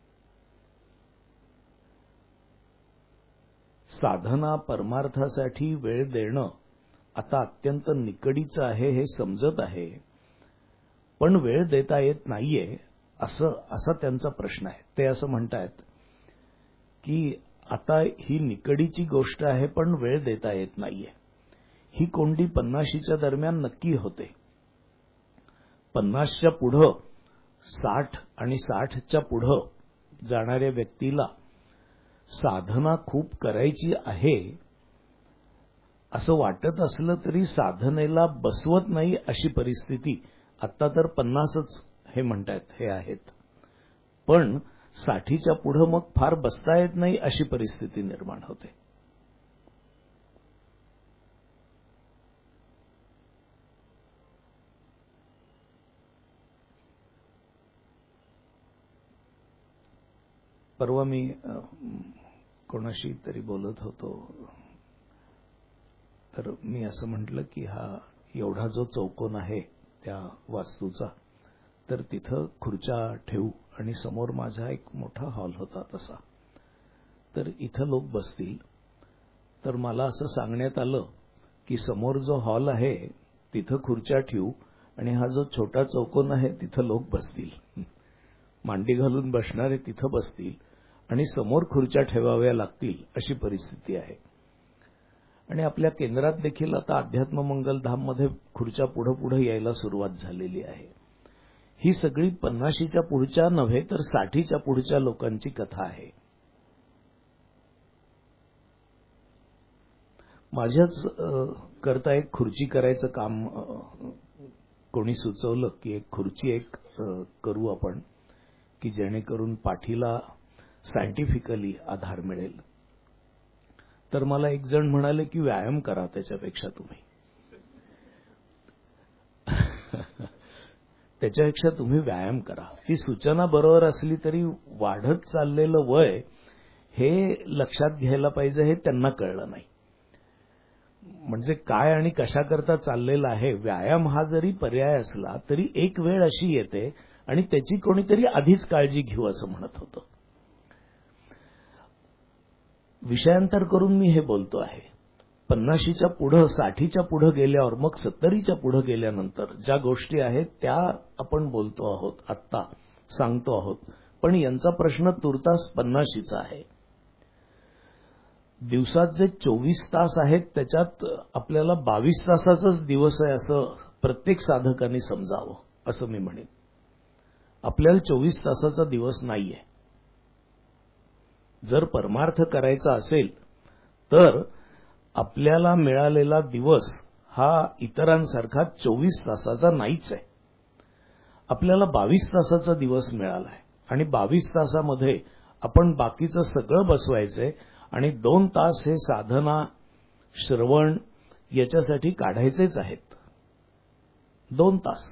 साधना परमार्थासाठी वेळ देणं आता अत्यंत निकडीचं आहे हे समजत आहे, पण वेळ देता येत नाहीये असं असा त्यांचा प्रश्न आहे. ते असं म्हणतायत की आता ही निकडीची गोष्ट आहे पण वेळ देता येत नाहीये. ही कोंडी पन्नाशीच्या दरम्यान नक्की होते. पन्नासच्या पुढं साठ आणि साठच्या पुढं जाणाऱ्या व्यक्तीला साधना खूप करायची आहे असं वाटत असलं तरी साधनेला बसवत नाही अशी परिस्थिती आत्ता तर पन्नासच हे म्हणतायत हे आहेत. पण साठीच्या पुढं मग फार बसता येत नाही अशी परिस्थिती निर्माण होते. परवा मी कोणाशी तरी बोलत होतो, तर मी असं म्हटलं की हा एवढा जो चौकोन आहे त्या वास्तूचा, तर तिथं खुर्च्या ठेवू आणि समोर माझा एक मोठा हॉल होता तसा, तर इथं लोक बसतील. तर मला असं सांगण्यात आलं की समोर जो हॉल आहे तिथं खुर्च्या ठेवू आणि हा जो छोटा चौकोन आहे तिथं लोक बसतील, मांडी घालून बसणारे तिथं बसतील आणि समोर खुर्च्या ठेवाव्या लागतील अशी परिस्थिती आहे. आणि आपल्या केंद्रात देखील आता अध्यात्म मंगल धाम मध्ये खुर्च्या पुढे पुढे यायला सुरुवात झालेली आहे. ही सगळी पन्नाशीच्या पुढच्या नव्हे तर साठीच्या पुढच्या लोकांची कथा आहे. माझ्याच करता एक खुर्ची करायचं काम कोणी सुचवलं की एक खुर्ची एक करू आपण की जेणेकरून पाठीला सायंटिफिकली आधार मिळेल. तर मला एक जण म्हणाले की व्यायाम करा त्याच्यापेक्षा तुम्ही त्याच्यापेक्षा तुम्ही व्यायाम करा. ती सूचना बरोबर असली तरी वाढत चाललेलं वय हे लक्षात घ्यायला पाहिजे हे त्यांना कळलं नाही. म्हणजे काय आणि कशाकरता चाललेला आहे. व्यायाम हा जरी पर्याय असला तरी एक वेळ अशी येते आणि त्याची कोणीतरी आधीच काळजी घेऊ असं म्हणत होतं. विषयांतर करून मी हे बोलतो आहे. पन्नाशीच्या पुढं साठीच्या पुढं गेल्यावर मग सत्तरीच्या पुढं गेल्यानंतर ज्या गोष्टी आहेत त्या आपण बोलतो आहोत, आत्ता सांगतो आहोत. पण यांचा प्रश्न तुर्तास पन्नाशीचा आहे. दिवसात जे चोवीस तास आहेत त्याच्यात आपल्याला बावीस तासाचाच दिवस आहे असं प्रत्येक साधकांनी समजावं असं मी म्हणेन. आपल्याला चोवीस तासाचा दिवस नाहीये. जर परमार्थ करायचा असेल तर आपल्याला मिळालेला दिवस हा इतरांसारखा चोवीस तासाचा नाहीच आहे. आपल्याला बावीस तासाचा दिवस मिळाला आहे आणि बावीस तासामध्ये आपण बाकीचं सगळं बसवायचंय आणि दोन तास हे साधना श्रवण याच्यासाठी काढायचेच आहेत. दोन तास.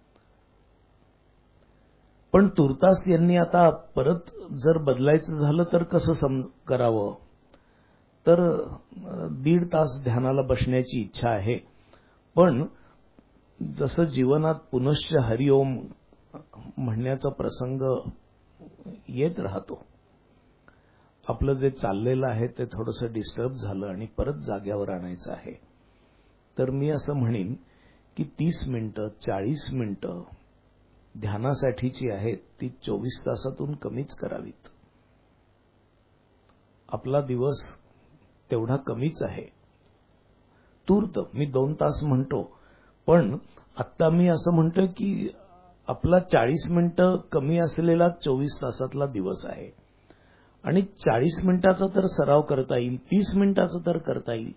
पण तुर्तास यांनी आता परत जर बदलायचं झालं तर कसं समज करावं. तर दीड तास ध्यानाला बसण्याची इच्छा आहे. पण जसं जीवनात पुनश्च हरिओम म्हणण्याचा प्रसंग येत राहतो, आपलं जे चाललेलं आहे ते थोडंसं डिस्टर्ब झालं आणि परत जाग्यावर आणायचं आहे. तर मी असं म्हणेन की तीस मिनिटं चाळीस मिनिटं ध्यानासाठीची आहेत ती चोवीस तासातून कमीच करावीत. आपला दिवस तेवढा कमीच आहे. तूर्त मी दोन तास म्हणतो, पण आत्ता मी असं म्हणतो की आपला चाळीस मिनिटं कमी असलेला चोवीस तासातला दिवस आहे आणि चाळीस मिनिटाचा तर सराव करता येईल, तीस मिनिटाचा तर करता येईल.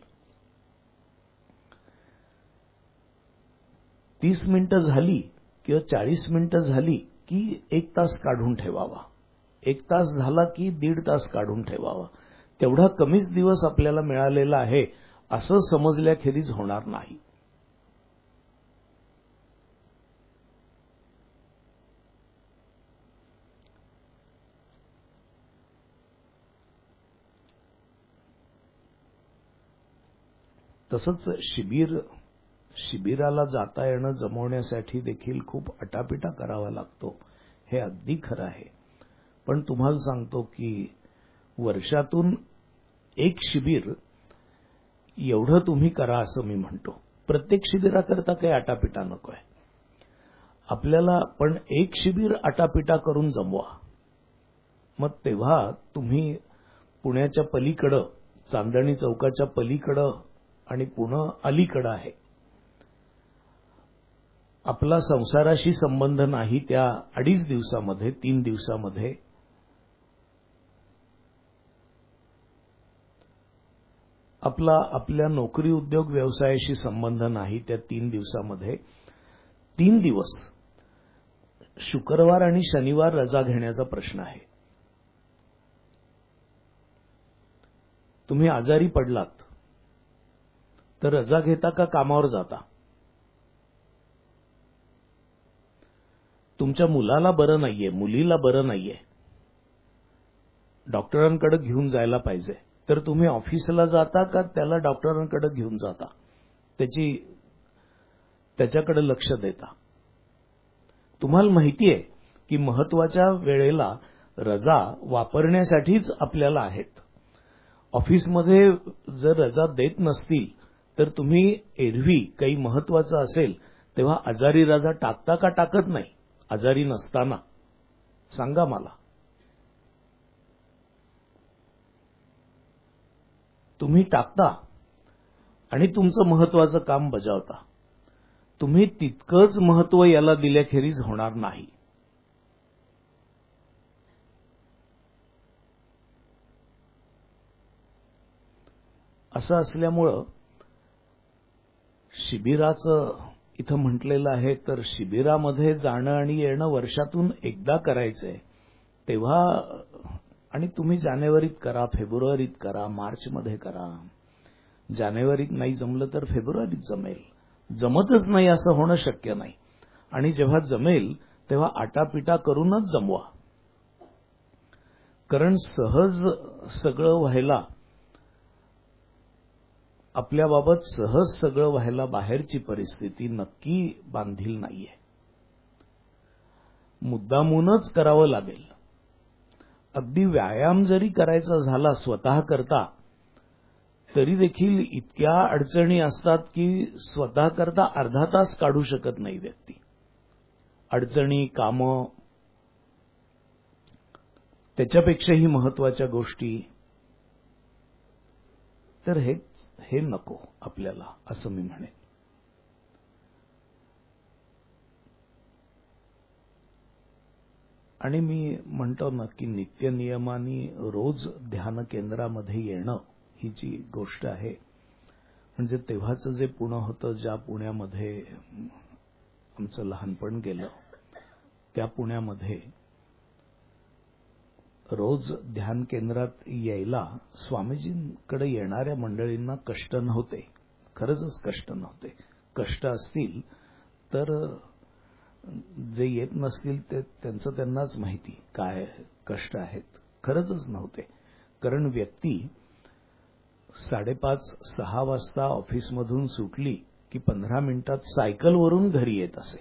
तीस मिनिटं झाली किंवा चाळीस मिनिटं झाली की एक तास काढून ठेवावा. एक तास झाला की दीड तास काढून ठेवावा. तेवढा कमीच दिवस आपल्याला मिळालेला आहे असं समजल्याखेरीज होणार नाही. तसंच शिबिर शिबिराला जाता येणं जमवण्यासाठी देखील खूप अटापिटा करावा लागतो, हे अगदी खरं आहे. पण तुम्हाला सांगतो की वर्षातून एक शिबिर एवढं तुम्ही करा असं मी म्हणतो. प्रत्येक शिबिराकरता काही आटापिटा नको आहे आपल्याला, पण एक शिबिर आटापिटा करून जमवा. मग तेव्हा तुम्ही पुण्याच्या पलीकडं, चांदणी चौकाच्या पलीकडं आणि पुणे अलीकडं आहे. आपला संसाराशी संबंध नाही त्या अडीच दिवसामध्ये, तीन दिवसामध्ये आपला आपल्या नोकरी उद्योग व्यवसायाशी संबंध नाही त्या तीन दिवसामध्ये तीन दिवस शुक्रवार आणि शनिवार रजा घेण्याचा प्रश्न आहे. तुम्ही आजारी पडलात तर रजा घेता का कामावर जाता? तुमच्या मुलाला बरं नाहीये, मुलीला बरं नाहीये, डॉक्टरांकडे घेऊन जायला पाहिजे, तर तुम्ही ऑफिसला जाता का त्याला डॉक्टरांकडे घेऊन जाता, त्याची त्याच्याकडे लक्ष देता? तुम्हाला माहिती आहे की महत्वाच्या वेळेला रजा वापरण्यासाठीच आपल्याला आहेत. ऑफिसमध्ये जर रजा देत नसतील तर तुम्ही एरवी काही महत्वाचं असेल तेव्हा आजारी रजा टाकता का टाकत नाही? आजारी नसताना सांगा मला. तुम्ही टाकता आणि तुमचं महत्वाचं काम बजावता. तुम्ही तितकंच महत्व याला दिल्याखेरीज होणार नाही. असं असल्यामुळं शिबिराचं इथं म्हटलेलं आहे तर शिबिरामध्ये जाणं आणि येणं वर्षातून एकदा करायचंय. तेव्हा आणि तुम्ही जानेवारीत करा, फेब्रुवारीत करा, मार्चमध्ये करा. जानेवारीत नाही जमलं तर फेब्रुवारीत जमेल. जमतच नाही असं होणं शक्य नाही. आणि जेव्हा जमेल तेव्हा आटापिटा करूनच जमवा. कारण सहज सगळं व्हायला, आपल्याबाबत सहज सगळं व्हायला बाहेरची परिस्थिती नक्की बांधील नाहीये. मुद्दामूनच करावं लागेल. अगदी व्यायाम जरी करायचा झाला स्वतः करता तरी देखील इतक्या अडचणी असतात की स्वतः करता अर्धा तास काढू शकत नाही व्यक्ती. अडचणी, कामं, त्याच्यापेक्षाही महत्वाच्या गोष्टी. तर हे हे नको आपल्याला असं मी म्हणेन. आणि मी म्हणतो ना की नित्यनियमाने रोज ध्यान केंद्रामध्ये येणं ही जी गोष्ट आहे, म्हणजे तेव्हाचं जे पुणे होतं, ज्या पुण्यामध्ये आमचं लहानपण गेलं, त्या पुण्यामध्ये रोज ध्यान केंद्रात यायला स्वामीजींकडे येणाऱ्या मंडळींना कष्ट नव्हते. खरंच कष्ट नव्हते. कष्ट असतील तर जे येत नसतील ते त्यांचं त्यांनाच माहिती काय कष्ट आहेत. खरंच नव्हते. कारण व्यक्ती साडेपाच सहा वाजता ऑफिसमधून सुटली की पंधरा मिनिटात सायकलवरून घरी येत असे.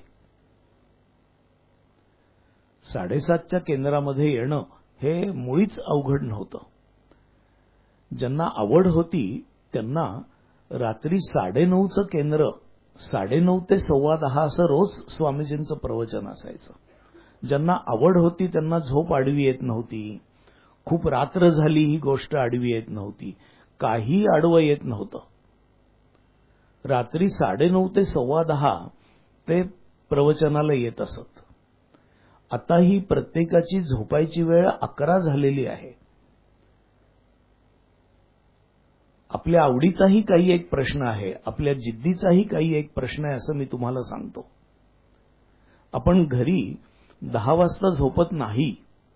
साडेसातच्या केंद्रामध्ये येणं हे मुळीच अवघड नव्हतं. ज्यांना आवड होती त्यांना रात्री साडेनऊचं केंद्र साडेनऊ ते सव्वा दहा असं रोज स्वामीजींचं प्रवचन असायचं. ज्यांना आवड होती त्यांना झोप आडवी येत नव्हती. खूप रात्र झाली ही गोष्ट आडवी येत नव्हती. काही आडवं येत नव्हतं. रात्री साडेनऊ ते सव्वा दहा ते प्रवचनाला येत असत. आता ही प्रत्येकाची झोपायची वेळ अकरा झालेली आहे. आपल्या आवडीचाही काही एक प्रश्न आहे, आपल्या जिद्दीचाही काही एक प्रश्न आहे असं मी तुम्हाला सांगतो. आपण घरी दहा वाजता झोपत नाही.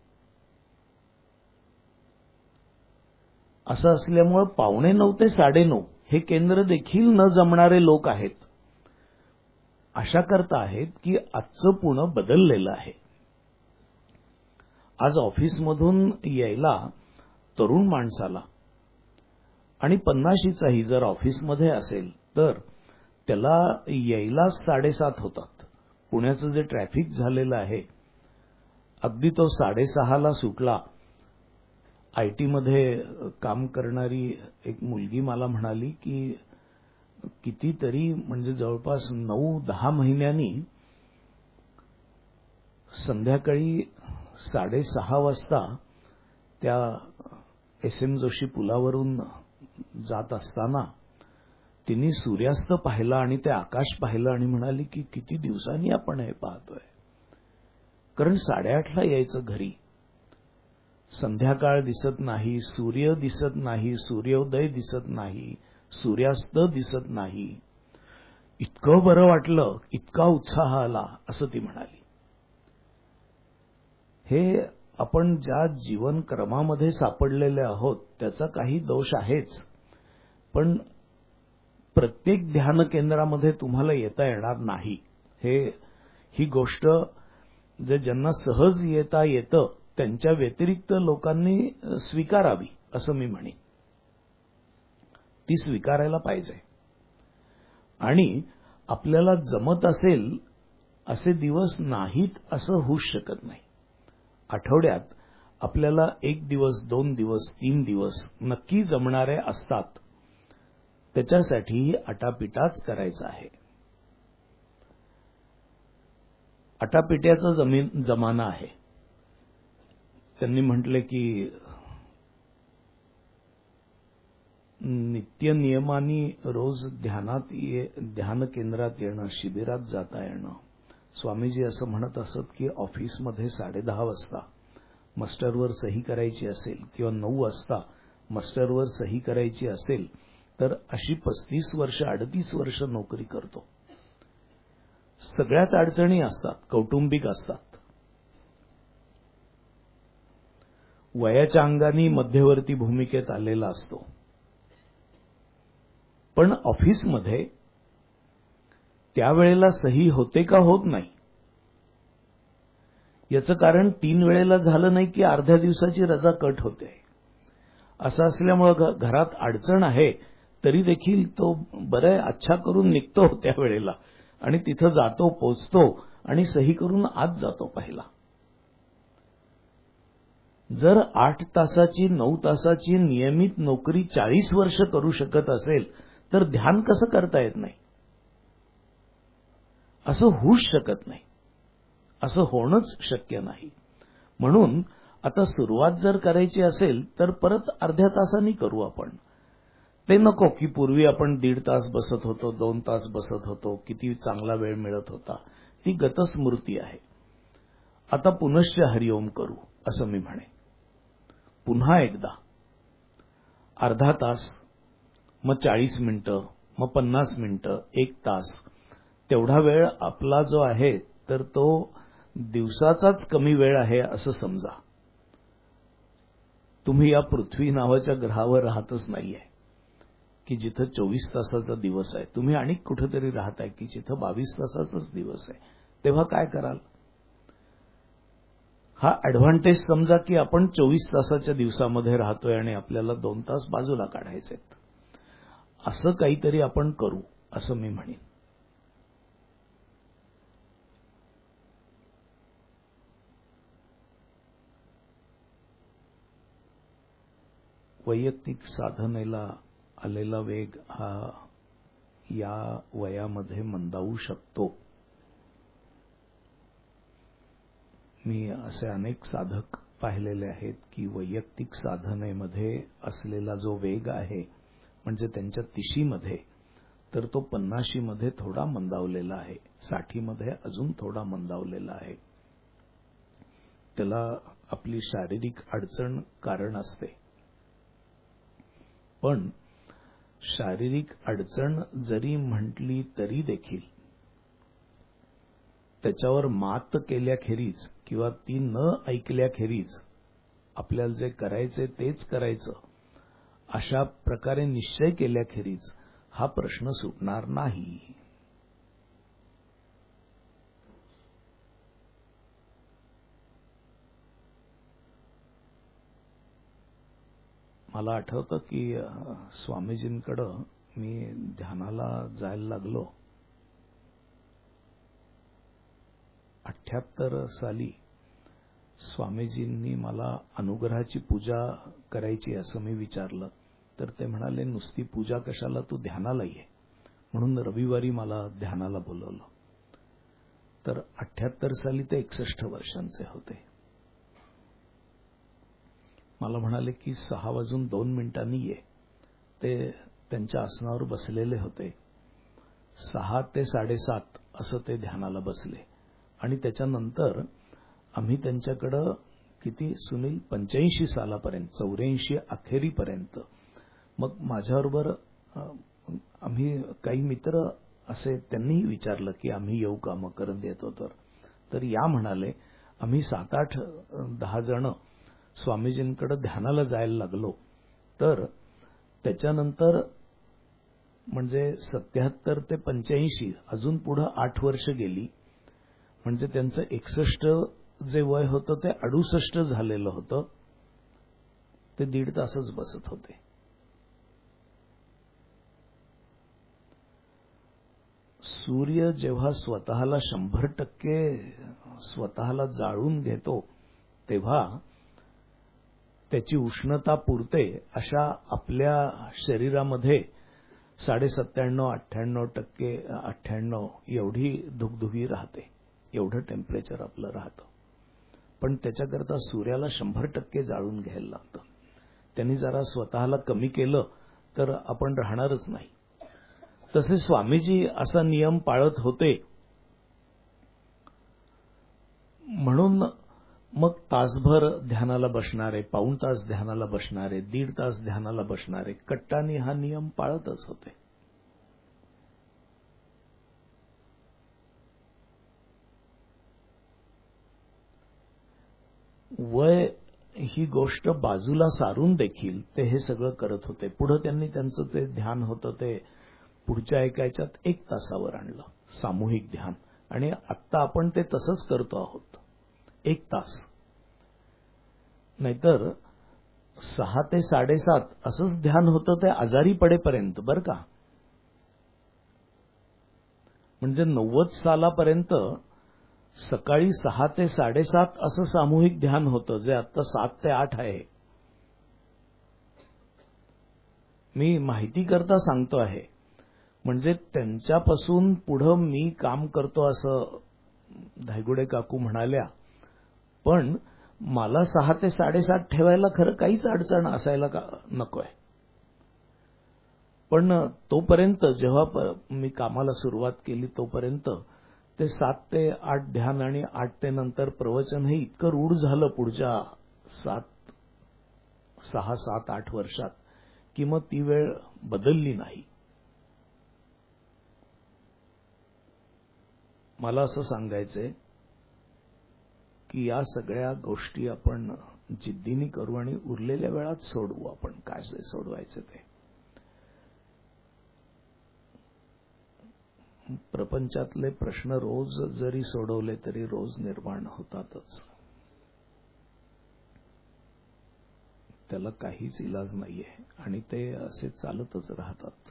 असं असल्यामुळे पावणे नऊ ते साडेनऊ हे केंद्र देखील न जमणारे लोक आहेत. आशा करता आहेत की आजचं पुणे बदललेलं आहे. आज ऑफिसमधून यायला तरुण माणसाला आणि पन्नाशीचाही जर ऑफिसमध्ये असेल तर त्याला यायला साडेसात होतात. पुण्याचं जे ट्रॅफिक झालेलं आहे, अगदी तो साडेसहाला सुटला. आयटीमध्ये काम करणारी एक मुलगी मला म्हणाली की कितीतरी म्हणजे जवळपास नऊ दहा महिन्यांनी संध्याकाळी साडेसहा वाजता त्या एस एम जोशी पुलावरून जात असताना तिने सूर्यास्त पाहिला आणि ते आकाश पाहिलं आणि म्हणाली की किती दिवसांनी आपण हे पाहतोय. कारण साडेआठला यायचं घरी. संध्याकाळ दिसत नाही, सूर्य दिसत नाही, सूर्योदय दिसत नाही, सूर्यास्त दिसत नाही. इतकं बरं वाटलं, इतका उत्साह आला असं ती म्हणाली. हे आपण ज्या जीवनक्रमामध्ये सापडलेले आहोत त्याचा काही दोष आहेच, पण प्रत्येक ध्यान केंद्रामध्ये तुम्हाला येता येणार नाही. हे ही गोष्ट जे ज्यांना सहज येता येतं त्यांच्या व्यतिरिक्त लोकांनी स्वीकारावी असं मी म्हणेन. ती स्वीकारायला पाहिजे. आणि आपल्याला जमत असेल असे दिवस नाहीत असं होऊच शकत नाही. आठवड्यात आपल्याला एक दिवस, दोन दिवस, तीन दिवस नक्की जमणारे असतात. त्याच्यासाठी आटापिटाच करायचा आहे. आटापिट्याचा जमीन जमाना आहे. त्यांनी म्हटले की नित्य नियमानी रोज ध्यानात ये, ध्यान केंद्रात येणं, शिबिरात जाता येणं. स्वामीजी असं म्हणत असत की ऑफिसमध्ये साडे दहा वाजता मस्टरवर सही करायची असेल किंवा नऊ वाजता मस्टरवर सही करायची असेल तर अशी पस्तीस वर्ष अडतीस वर्ष नोकरी करतो. सगळ्याच अडचणी असतात, कौटुंबिक असतात. वयाच्या अंगाने मध्यवर्ती भूमिकेत आलेला असतो. पण ऑफिसमध्ये त्यावेळेला सही होते का होत नाही याचं कारण तीन वेळेला झालं नाही की अर्ध्या दिवसाची रजा कट होते. असं असल्यामुळे घरात अडचण आहे तरी देखील तो बरं अच्छा करून निघतो त्या वेळेला आणि तिथं जातो, पोचतो आणि सही करून आत जातो पहिला. जर आठ तासाची नऊ तासाची नियमित नोकरी चाळीस वर्ष करू शकत असेल तर ध्यान कसं करता येत नाही? असं होऊच शकत नाही. असं होणंच शक्य नाही. म्हणून आता सुरुवात जर करायची असेल तर परत अर्ध्या तासांनी करू आपण. ते नको की पूर्वी आपण दीड तास बसत होतो, दोन तास बसत होतो, किती चांगला वेळ मिळत होता. ती गतस्मृती आहे. आता पुनश्च हरिओम करू असं मी म्हणे. पुन्हा एकदा अर्धा तास, मग चाळीस मिनिटं, मग पन्नास मिनिटं, एक तास, तेवढा वेळ आपला जो आहे तर तो दिवसाचाच कमी वेळ आहे असं समजा. तुम्ही या पृथ्वी नावाच्या ग्रहावर राहतच नाहीये की जिथं चोवीस तासाचा दिवस आहे. तुम्ही आणि कुठेतरी राहताय की जिथं बावीस तासाचाच दिवस आहे. तेव्हा काय कराल? हा ऍडव्हान्टेज समजा की आपण चोवीस तासाच्या दिवसामध्ये राहतोय आणि आपल्याला दोन तास बाजूला काढायचेत. असं काहीतरी आपण करू असं मी म्हणेन. वैयक्तिक साधनेला आलेला वेग हा या वयामध्ये मंदावू शकतो. मी असे अनेक साधक पाहिलेले आहेत की वैयक्तिक साधनेमध्ये असलेला जो वेग आहे म्हणजे त्यांच्या तिशीमध्ये तर तो पन्नाशीमध्ये थोडा मंदावलेला आहे, साठीमध्ये अजून थोडा मंदावलेला आहे. त्याला आपली शारीरिक अडचण कारण असते. पण शारीरिक अडचण जरी म्हटली तरी देखील त्याच्यावर मात केल्याखेरीज किंवा ती न ऐकल्याखेरीज आपल्याला जे करायचे तेच करायचं अशा प्रकारे निश्चय केल्याखेरीज हा प्रश्न सुटणार नाही. मला आठवतं की स्वामीजींकडं मी ध्यानाला जायला लागलो अठ्ठ्याहत्तर साली. स्वामीजींनी मला अनुग्रहाची पूजा करायची असं मी विचारलं तर ते म्हणाले नुसती पूजा कशाला, तू ध्यानाला ये. म्हणून रविवारी मला ध्यानाला बोलवलं. तर अठ्ठ्याहत्तर साली ते एकसष्ट वर्षांचे होते. मला म्हणाले की सहा वाजून दोन मिनिटांनी ये. ते त्यांच्या आसनावर बसलेले होते. सहा ते साडेसात असं ते ध्यानाला बसले आणि त्याच्यानंतर आम्ही त्यांच्याकडं किती सुनील पंच्याऐंशी सालापर्यंत, चौऱ्याऐंशी अखेरीपर्यंत. मग माझ्याबरोबर आम्ही काही मित्र असे त्यांनीही विचारलं की आम्ही येऊ का मकरंद येतो तर. तर या म्हणाले. आम्ही सात आठ दहा जण स्वामीजींकडे ध्यानाला जायला लागलो. तर त्याच्यानंतर म्हणजे सत्याहत्तर ते पंच्याऐंशी अजून पुढे आठ वर्ष गेली. म्हणजे त्यांचं एकसष्ट जे वय होतं ते अडुसष्ट झालेलं होतं. ते दीड तासच बसत होते. सूर्य जेव्हा स्वतःला शंभर टक्के स्वतःला जाळून घेतो तेव्हा त्याची उष्णता पुरते अशा आपल्या शरीरामध्ये साडेसत्त्याण्णव अठ्ठ्याण्णव टक्के अठ्ठ्याण्णव एवढी धुगधुगी राहते, एवढं टेम्परेचर आपलं राहतं. पण त्याच्याकरता सूर्याला शंभर टक्के जाळून घ्यायला लागतं. त्यांनी जरा स्वतःला कमी केलं तर आपण राहणारच नाही. तसे स्वामीजी असा नियम पाळत होते. म्हणून मग तासभर ध्यानाला बसणारे, पाऊण तास ध्यानाला बसणारे, दीड तास ध्यानाला बसणारे कट्टाने हा नियम पाळतच होते. वय ही गोष्ट बाजूला सारून देखील ते हे सगळं करत होते. पुढे त्यांनी त्यांचं ते ध्यान होतं ते पुढच्या एका याच्यात एक तासावर आणलं, सामूहिक ध्यान. आणि आत्ता आपण ते तसंच करतो आहोत, एक तास. नाहीतर सहा ते साडेसात असंच ध्यान होतं ते आजारी पडेपर्यंत, बरं का. म्हणजे नव्वद सालापर्यंत सकाळी सहा ते साडेसात असं सामूहिक ध्यान होतं, जे आता सात ते आठ आहे. मी माहिती करता सांगतो आहे. म्हणजे त्यांच्यापासून पुढं मी काम करतो असं धायगुडे काकू म्हणाल्या. पण मला सहा ते साडेसात ठेवायला खरं काहीच अडचण असायला नकोय. पण तोपर्यंत जेव्हा मी कामाला सुरुवात केली तोपर्यंत ते सात ते आठ ध्यान आणि आठ ते नंतर प्रवचन हे इतकं रूढ झालं पुढच्या सात सहा सात आठ वर्षात की मग ती वेळ बदलली नाही. मला असं सांगायचंय की या सगळ्या गोष्टी आपण जिद्दीने करू आणि उरलेल्या वेळात सोडवू. आपण काय सोडवायचं ते. प्रपंचातले प्रश्न रोज जरी सोडवले तरी रोज निर्माण होतातच. त्याला काहीच इलाज नाहीये आणि ते असे चालतच राहतात.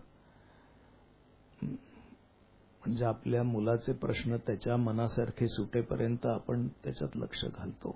म्हणजे आपल्या मुलाचे प्रश्न त्याच्या मनासारखे सुटेपर्यंत आपण त्याच्यात लक्ष घालतो.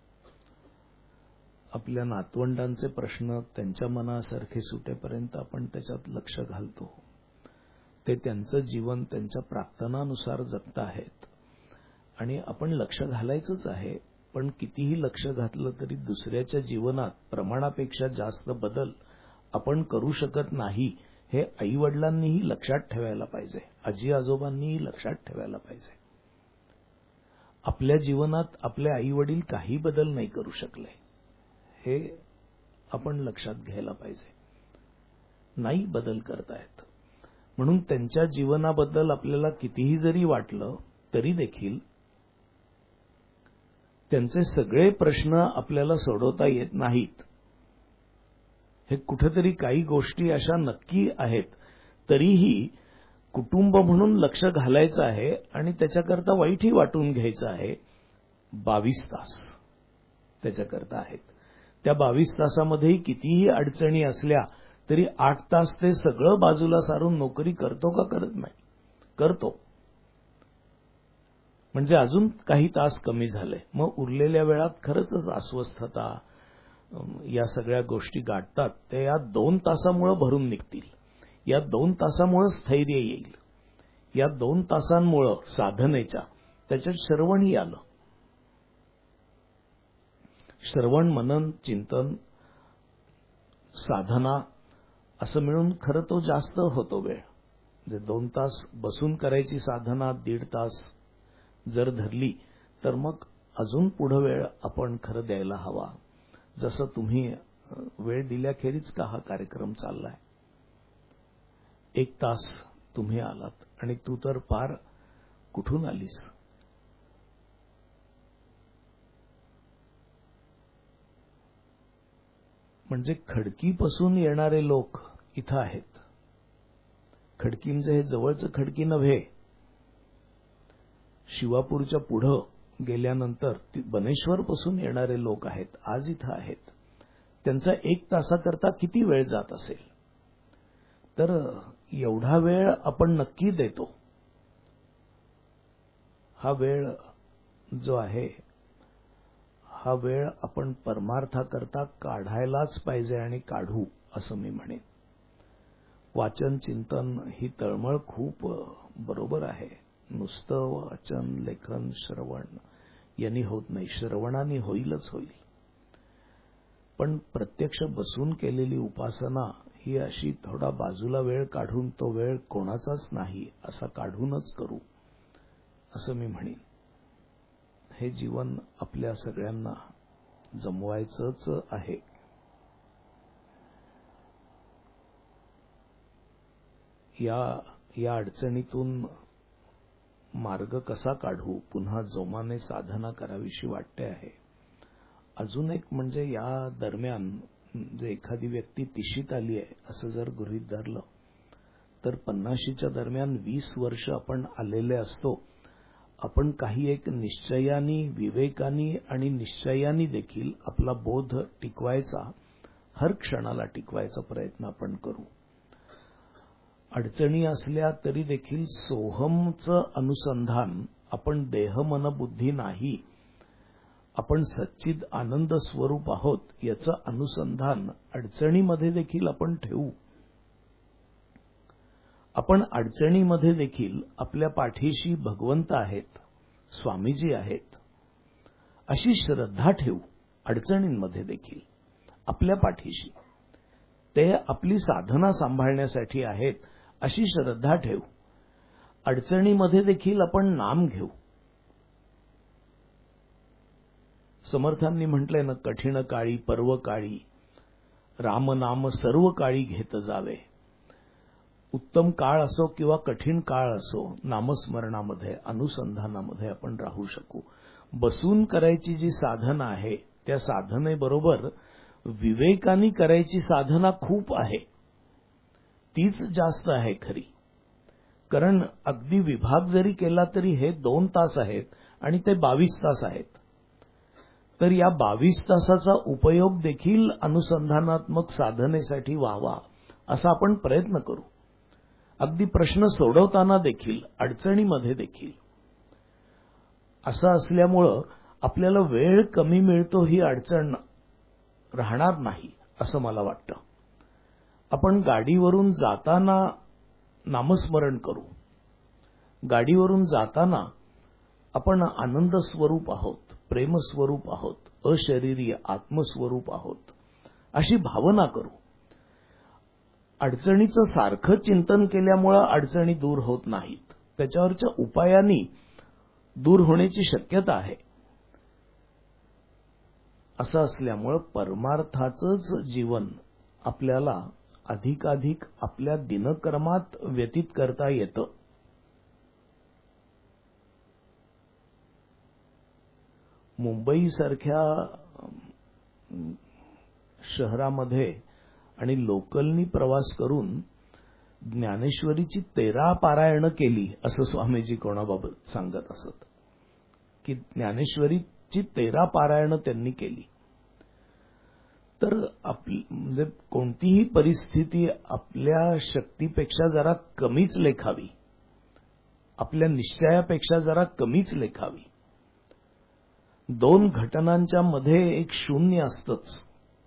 आपल्या नातवंडांचे प्रश्न त्यांच्या मनासारखे सुटेपर्यंत आपण त्याच्यात लक्ष घालतो. ते त्यांचं जीवन त्यांच्या प्रार्थनानुसार जगत आहेत आणि आपण लक्ष घालायचंच आहे. पण कितीही लक्ष घातलं तरी दुसऱ्याच्या जीवनात प्रमाणापेक्षा जास्त बदल आपण करू शकत नाही, हे आईवडिलांनीही लक्षात ठेवायला पाहिजे, आजी आजोबांनीही लक्षात ठेवायला पाहिजे. आपल्या जीवनात आपले आईवडील काही बदल नाही करू शकले, हे आपण लक्षात घ्यायला पाहिजे. नाही बदल करतायत. म्हणून त्यांच्या जीवनाबद्दल आपल्याला कितीही जरी वाटलं तरी देखील त्यांचे सगळे प्रश्न आपल्याला सोडवता येत नाहीत. हे कुठेतरी काही गोष्टी अशा नक्की आहेत. तरीही कुटुंब म्हणून लक्ष घालायचं आहे आणि त्याच्याकरता वाईटही वाटून घ्यायचं आहे. बावीस तास त्याच्याकरता आहेत. त्या बावीस तासामध्येही कितीही अडचणी असल्या तरी आठ तास ते सगळं बाजूला सारून नोकरी करतो का करत नाही? करतो. म्हणजे अजून काही तास कमी झाले. मग उरलेल्या वेळात खरंच अस्वस्थता या सगळ्या गोष्टी गाठतात. ते या दोन तासामुळे भरून निघतील. या दोन तासामुळे स्थैर्य येईल. या दोन तासांमुळे साधनेच्या त्याच्यात श्रवणही आलं. श्रवण, मनन, चिंतन, साधना असं मिळून खरं तो जास्त होतो वेळ. जे दोन तास बसून करायची साधना दीड तास जर धरली तर मग अजून पुढे वेळ आपण खरं द्यायला हवा. जसं तुम्ही वेळ दिल्याखेरीज का हा कार्यक्रम चाललाय. एक तास तुम्ही आलात आणि तू तर पार कुठून आलीस. म्हणजे खडकीपासून येणारे लोक इथं आहेत. खडकी म्हणजे हे जवळचं खडकी नव्हे. शिवापूरच्या पुढं गेल्यानंतर बनेश्वरपासून येणारे लोक आहेत, आज इथं आहेत. त्यांचा एक तासाकरता किती वेळ जात असेल. तर एवढा वेळ आपण नक्की देतो. हा वेळ जो आहे हा वेळ आपण परमार्थाकरता काढायलाच पाहिजे आणि काढू असं मी म्हणेन. वाचन चिंतन ही तळमळ खूप बरोबर आहे. नुसतं वाचन लेखन श्रवण यांनी होत नाही. श्रवणाने होईलच होईल, पण प्रत्यक्ष बसून केलेली उपासना ही अशी थोडा बाजूला वेळ काढून तो वेळ कोणाचाच नाही असा काढूनच करू असं मी म्हणेन. हे जीवन आपल्या सगळ्यांना जमवायचंच आहे. या या अडचणीतून मार्ग कसा काढू, पुन्हा जोमाने साधना करावीशी वाटते आहे. अजून एक म्हणजे या दरम्यान जे एखादी व्यक्ती तिशीत आली आहे असं जर गृहीत धरलं तर पन्नाशीच्या दरम्यान वीस वर्ष आपण आलेले असतो. आपण काही एक निश्चयानी विवेकानी आणि निश्चयानी देखील आपला बोध टिकवायचा, हर क्षणाला टिकवायचा प्रयत्न आपण करू. अडचणी असल्या तरी देखील सोहमचं अनुसंधान आपण देह मन बुद्धी नाही, आपण सच्चिद आनंद स्वरूप आहोत याचं अनुसंधान अडचणीमध्ये देखील आपण ठेवू. आपण अडचणीमध्ये देखील आपल्या पाठीशी भगवंत आहेत, स्वामीजी आहेत अशी श्रद्धा ठेवू. अडचणींमध्ये देखील आपल्या पाठीशी ते आपली साधना सांभाळण्यासाठी आहेत अशी श्रद्धा ठेवू. अडचणीमध्ये देखील आपण नाम घेऊ. समर्थांनी म्हटलंय ना, कठीण काळी पर्व काळी राम नाम सर्व काळी घेत जावे. उत्तम काळ असो किंवा कठीण काळ असो, नामस्मरणामध्ये अनुसंधानामध्ये आपण राहू शकू. बसून करायची जी साधना आहे त्या साधनेबरोबर विवेकानी करायची साधना खूप आहे, तीच जास्त आहे खरी. कारण अगदी विभाग जरी केला तरी हे दोन तास आहेत आणि ते बावीस तास आहेत. तर या बावीस तासाचा उपयोग देखील अनुसंधानात्मक साधनेसाठी व्हावा असा आपण प्रयत्न करू. अगदी प्रश्न सोडवताना देखील, अडचणीमध्ये देखील. असं असल्यामुळं आपल्याला वेळ कमी मिळतो ही अडचण राहणार नाही असं मला वाटतं. आपण गाडीवरून जाताना नामस्मरण करू. गाडीवरून जाताना आपण आनंद स्वरूप आहोत, प्रेमस्वरूप आहोत, अशरीरीय आत्मस्वरूप आहोत अशी भावना करू. अडचणीचं सारखं चिंतन केल्यामुळं अडचणी दूर होत नाहीत, त्याच्यावरच्या उपायांनी दूर होण्याची शक्यता आहे. असं असल्यामुळं परमार्थाचंच जीवन आपल्याला अधिकाधिक आपल्या दिनक्रमात व्यतीत करता येतं. मुंबईसारख्या शहरामध्ये आणि लोकलनी प्रवास करून ज्ञानेश्वरीची तेरा पारायणं केली असं स्वामीजी कोणाबाबत सांगत असत की ज्ञानेश्वरीची तेरा पारायणं त्यांनी केली. तर आपली म्हणजे कोणतीही परिस्थिती आपल्या शक्तीपेक्षा जरा कमीच लेखावी, आपल्या निश्चयापेक्षा जरा कमीच लेखावी. दोन घटनांच्या मध्ये एक शून्य असतंच.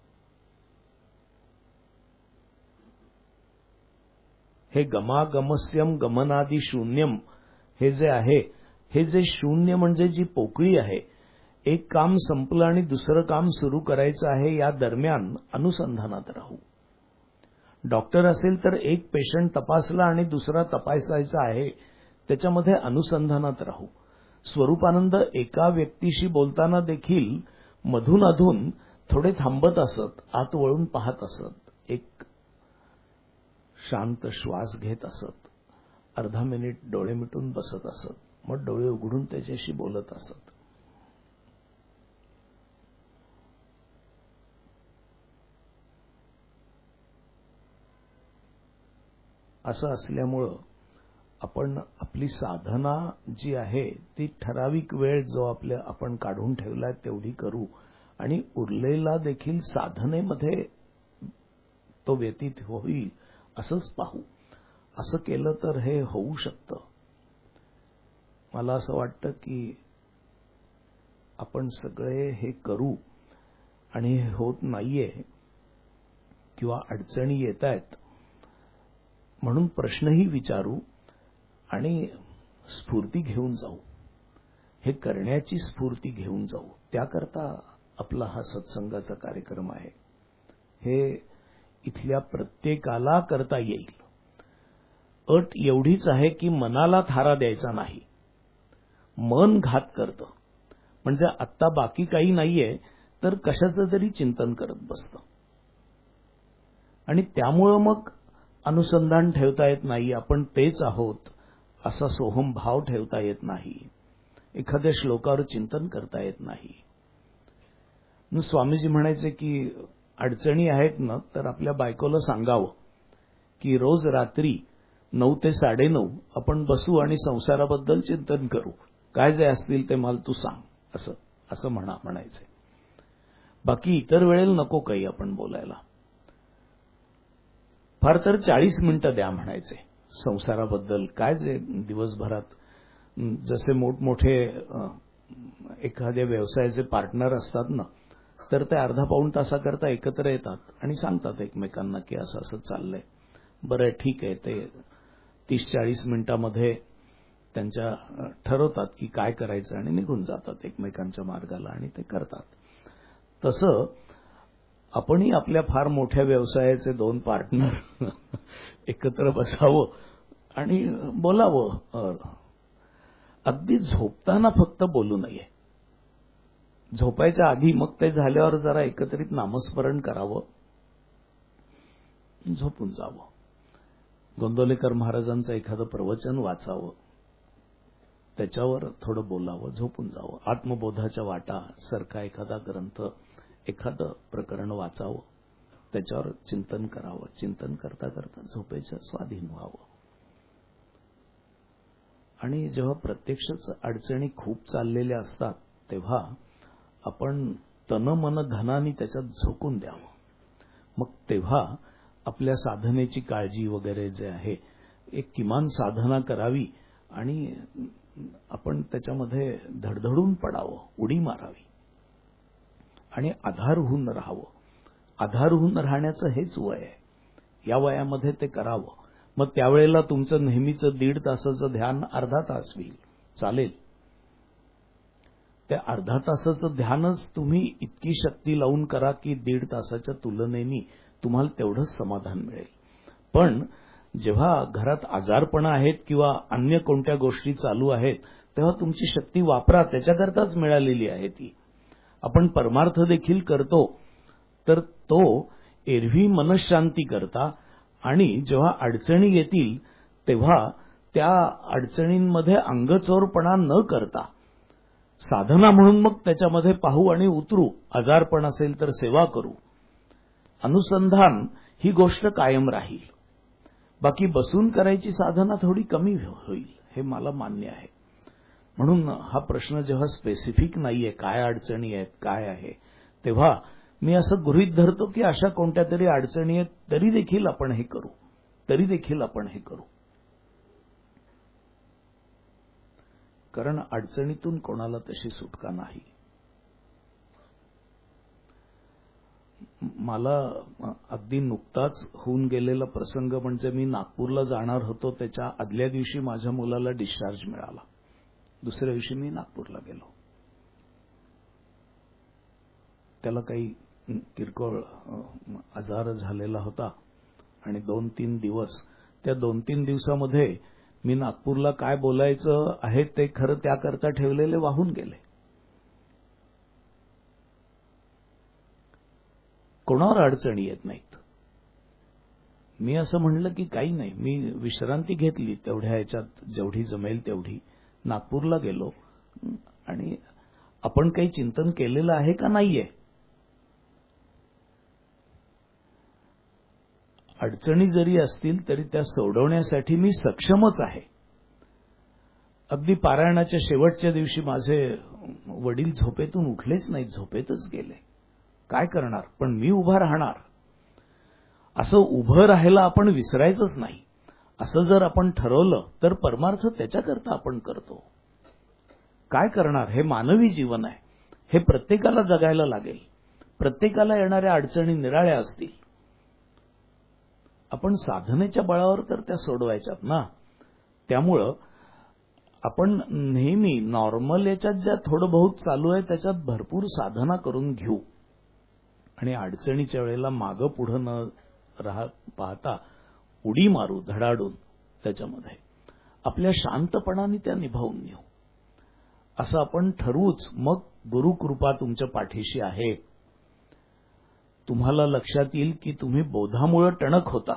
हे गमागमस्यम गमनादी शून्यम हे जे आहे, हे जे शून्य म्हणजे जी पोकळी आहे, एक काम संपलं आणि दुसरं काम सुरू करायचं आहे, या दरम्यान अनुसंधानात राहू. डॉक्टर असेल तर एक पेशंट तपासला आणि दुसरा तपासायचा आहे, त्याच्यामध्ये अनुसंधानात राहू. स्वरूपानंद एका व्यक्तीशी बोलताना देखील मधून अधून थोडे थांबत असत, आत वळून पाहत असत, एक शांत श्वास घेत असत, अर्धा मिनिट डोळे मिटून बसत असत, मग डोळे उघडून त्याच्याशी बोलत असत. असं असल्यामुळं आपण आपली साधना जी आहे ती ठराविक वेळ जो आपल्या आपण काढून ठेवलाय तेवढी करू आणि उरलेला देखील साधनेमध्ये तो व्यतीत होईल असंच पाहू. असं केलं तर हे होऊ शकतं. मला असं वाटतं की आपण सगळे हे करू आणि हे होत नाहीये किंवा अडचणी येत आहेत म्हणून प्रश्नही विचारू आणि स्फूर्ती घेऊन जाऊ, हे करण्याची स्फूर्ती घेऊन जाऊ. त्याकरता आपला हा सत्संगाचा कार्यक्रम आहे. हे इथल्या प्रत्येकाला करता येईल. अट एवढीच आहे की मनाला थारा द्यायचा नाही. मन घात करतं. म्हणजे आत्ता बाकी काही नाहीये तर कशाचं तरी चिंतन करत बसतं आणि त्यामुळं मग अनुसंधान ठेवता येत नाही. आपण तेच आहोत असा सोहम भाव ठेवता येत नाही. एखाद्या श्लोकावर चिंतन करता येत नाही. स्वामीजी म्हणायचे की अडचणी आहेत ना तर आपल्या बायकोला सांगावं की रोज रात्री नऊ ते साडेनऊ आपण बसू आणि संसाराबद्दल चिंतन करू. काय जे असतील ते मला तू सांग असं असं म्हणा म्हणायचे. बाकी इतर वेळेला नको काही आपण बोलायला. फार तर चाळीस मिनिटं द्या म्हणायचे संसाराबद्दल. काय जे दिवसभरात जसे मोठमोठे एखाद्या व्यवसायाचे पार्टनर असतात ना तर ते अर्धा पाऊण तासाकरता एकत्र येतात आणि सांगतात एकमेकांना की असं असं चाललंय. बरं ठीक आहे. ते तीस चाळीस मिनिटांमध्ये त्यांच्या ठरवतात की काय करायचं आणि निघून जातात एकमेकांच्या मार्गाला आणि ते करतात. तसं आपणही आपल्या फार मोठ्या व्यवसायाचे दोन पार्टनर एकत्र बसावं आणि बोलावं. अगदी झोपताना फक्त बोलू नये. झोपायच्या आधी मग ते झाल्यावर जरा एकत्रित नामस्मरण करावं, झोपून जावं. गोंदवलेकर महाराजांचं एखादं प्रवचन वाचावं, त्याच्यावर थोडं बोलावं, झोपून जावं. आत्मबोधाच्या वाटा सारखा एखादा ग्रंथ, एखादं प्रकरण वाचावं, त्याच्यावर चिंतन करावं. चिंतन करता करता झोपेच्या स्वाधीन व्हावं. आणि जेव्हा प्रत्यक्षच अडचणी खूप चाललेल्या असतात तेव्हा आपण तन मन धनानी त्याच्यात झोकून द्यावं. मग तेव्हा आपल्या साधनेची काळजी वगैरे जे आहे एक किमान साधना करावी आणि आपण त्याच्यामध्ये धडधडून पडावं, उडी मारावी आणि आधार होऊन राहावं. आधार होऊन राहण्याचं हेच वय आहे. या वयामध्ये ते करावं. मग त्यावेळेला तुमचं नेहमीचं दीड तासाचं ध्यान अर्धा तास होईल, चालेल. त्या अर्धा तासाचं ध्यानच तुम्ही इतकी शक्ती लावून करा की दीड तासाच्या तुलनेने तुम्हाला तेवढंच समाधान मिळेल. पण जेव्हा घरात आजारपणा आहेत किंवा अन्य कोणत्या गोष्टी चालू आहेत तेव्हा तुमची शक्ती वापरा. त्याच्याकरताच मिळालेली आहे ती. आपण परमार्थ देखील करतो तर तो एरवी मनशांती करता आणि जेव्हा अडचणी येतील तेव्हा त्या अडचणींमध्ये अंगचोरपणा न करता साधना म्हणून मग त्याच्यामध्ये पाहू आणि उतरू. आजारपण असेल तर सेवा करू. अनुसंधान ही गोष्ट कायम राहील. बाकी बसून करायची साधना थोडी कमी होईल, हे मला मान्य आहे. म्हणून हा प्रश्न जेव्हा स्पेसिफिक नाहीये, काय अडचणी आहेत काय आहे, तेव्हा मी असं गृहीत धरतो की अशा कोणत्या तरी अडचणी आहेत तरी देखील आपण हे करू, तरी देखील आपण हे करू. कारण अडचणीतून कोणाला तशी सुटका नाही. मला अगदी नुकताच होऊन गेलेला प्रसंग म्हणजे मी नागपूरला जाणार होतो. त्याच्या आदल्या दिवशी माझ्या मुलाला डिस्चार्ज मिळाला. दुसऱ्या दिवशी मी नागपूरला गेलो. त्याला काही किरकोळ आजार झालेला होता आणि दोन तीन दिवस त्या दोन तीन दिवसामध्ये मी नागपूरला काय बोलायचं आहे ते खरं त्याकरता ठेवलेले वाहून गेले. कोणावर अडचणी येत नाहीत. मी असं म्हणलं की काही नाही, मी विश्रांती घेतली तेवढ्या ह्याच्यात जेवढी जमेल तेवढी. नागपूरला गेलो आणि आपण काही चिंतन केलेलं आहे का नाहीये. अडचणी जरी असतील तरी त्या सोडवण्यासाठी मी सक्षमच आहे. अगदी पारायणाच्या शेवटच्या दिवशी माझे वडील झोपेतून उठलेच नाहीत, झोपेतच गेले. काय करणार, पण मी उभा राहणार. असं उभं राहायला आपण विसरायचंच नाही. असं जर आपण ठरवलं तर परमार्थ त्याच्याकरता आपण करतो. काय करणार, हे मानवी जीवन आहे, हे प्रत्येकाला जगायला लागेल. प्रत्येकाला येणाऱ्या अडचणी निराळ्या असतील. आपण साधनेच्या बळावर तर त्या सोडवायच्यात ना. त्यामुळं आपण नेहमी नॉर्मल याच्यात ज्या थोडं बहुत चालू आहे त्याच्यात भरपूर साधना करून घेऊ आणि अडचणीच्या वेळेला मागं पुढं न राह पाहता उडी मारू धडाडून त्याच्यामध्ये आपल्या शांतपणाने त्या निभावून नेऊ असं आपण ठरवूच. मग गुरुकृपा तुमच्या पाठीशी आहे. तुम्हाला लक्षात येईल की तुम्ही बोधामुळे टणक होता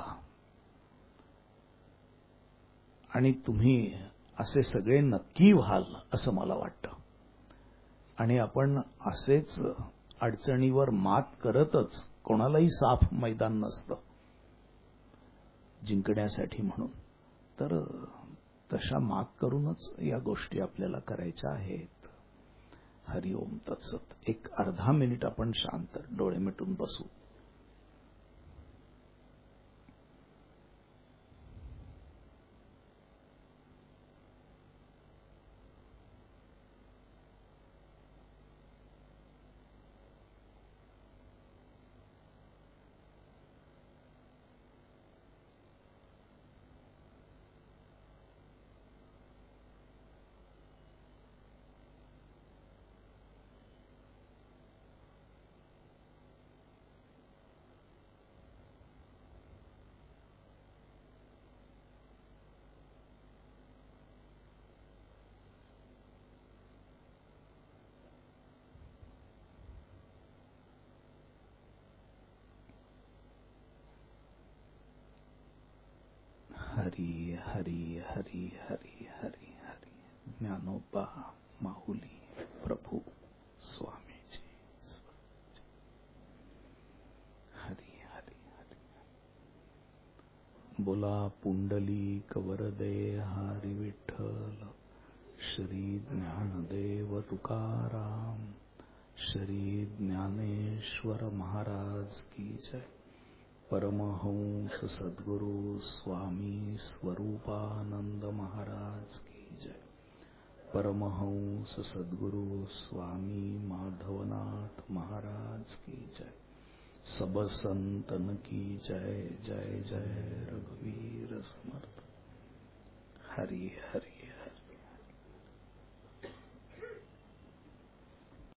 आणि तुम्ही असे सगळे नक्की व्हाल असं मला वाटतं. आणि आपण असेच अडचणीवर मात करतच, कोणालाही साफ मैदान नसतं जिंकण्यासाठी म्हणून, तर तशा मात करूनच या गोष्टी आपल्याला करायच्या आहेत. हरिओम तत्सत. एक अर्धा मिनिट आपण शांत डोळे मिटून बसू. हरी हरी हरी हरी हरी हरी. ज्ञानोबा माहुली प्रभू स्वामीजी. हरी हरी हरी. बोला पुंडलिक वरदे हरी विठ्ठल. श्री ज्ञानदेव तुकाराम. श्री ज्ञानेश्वर महाराज की जय. परमहंस सद्गुरु स्वामी स्वरूपानंद महाराज की जय. परमहंस सद्गुरु स्वामी माधवनाथ महाराज की जय. सब संतन की जय. जय जय रघुवीर समर्थ. हरि हरि.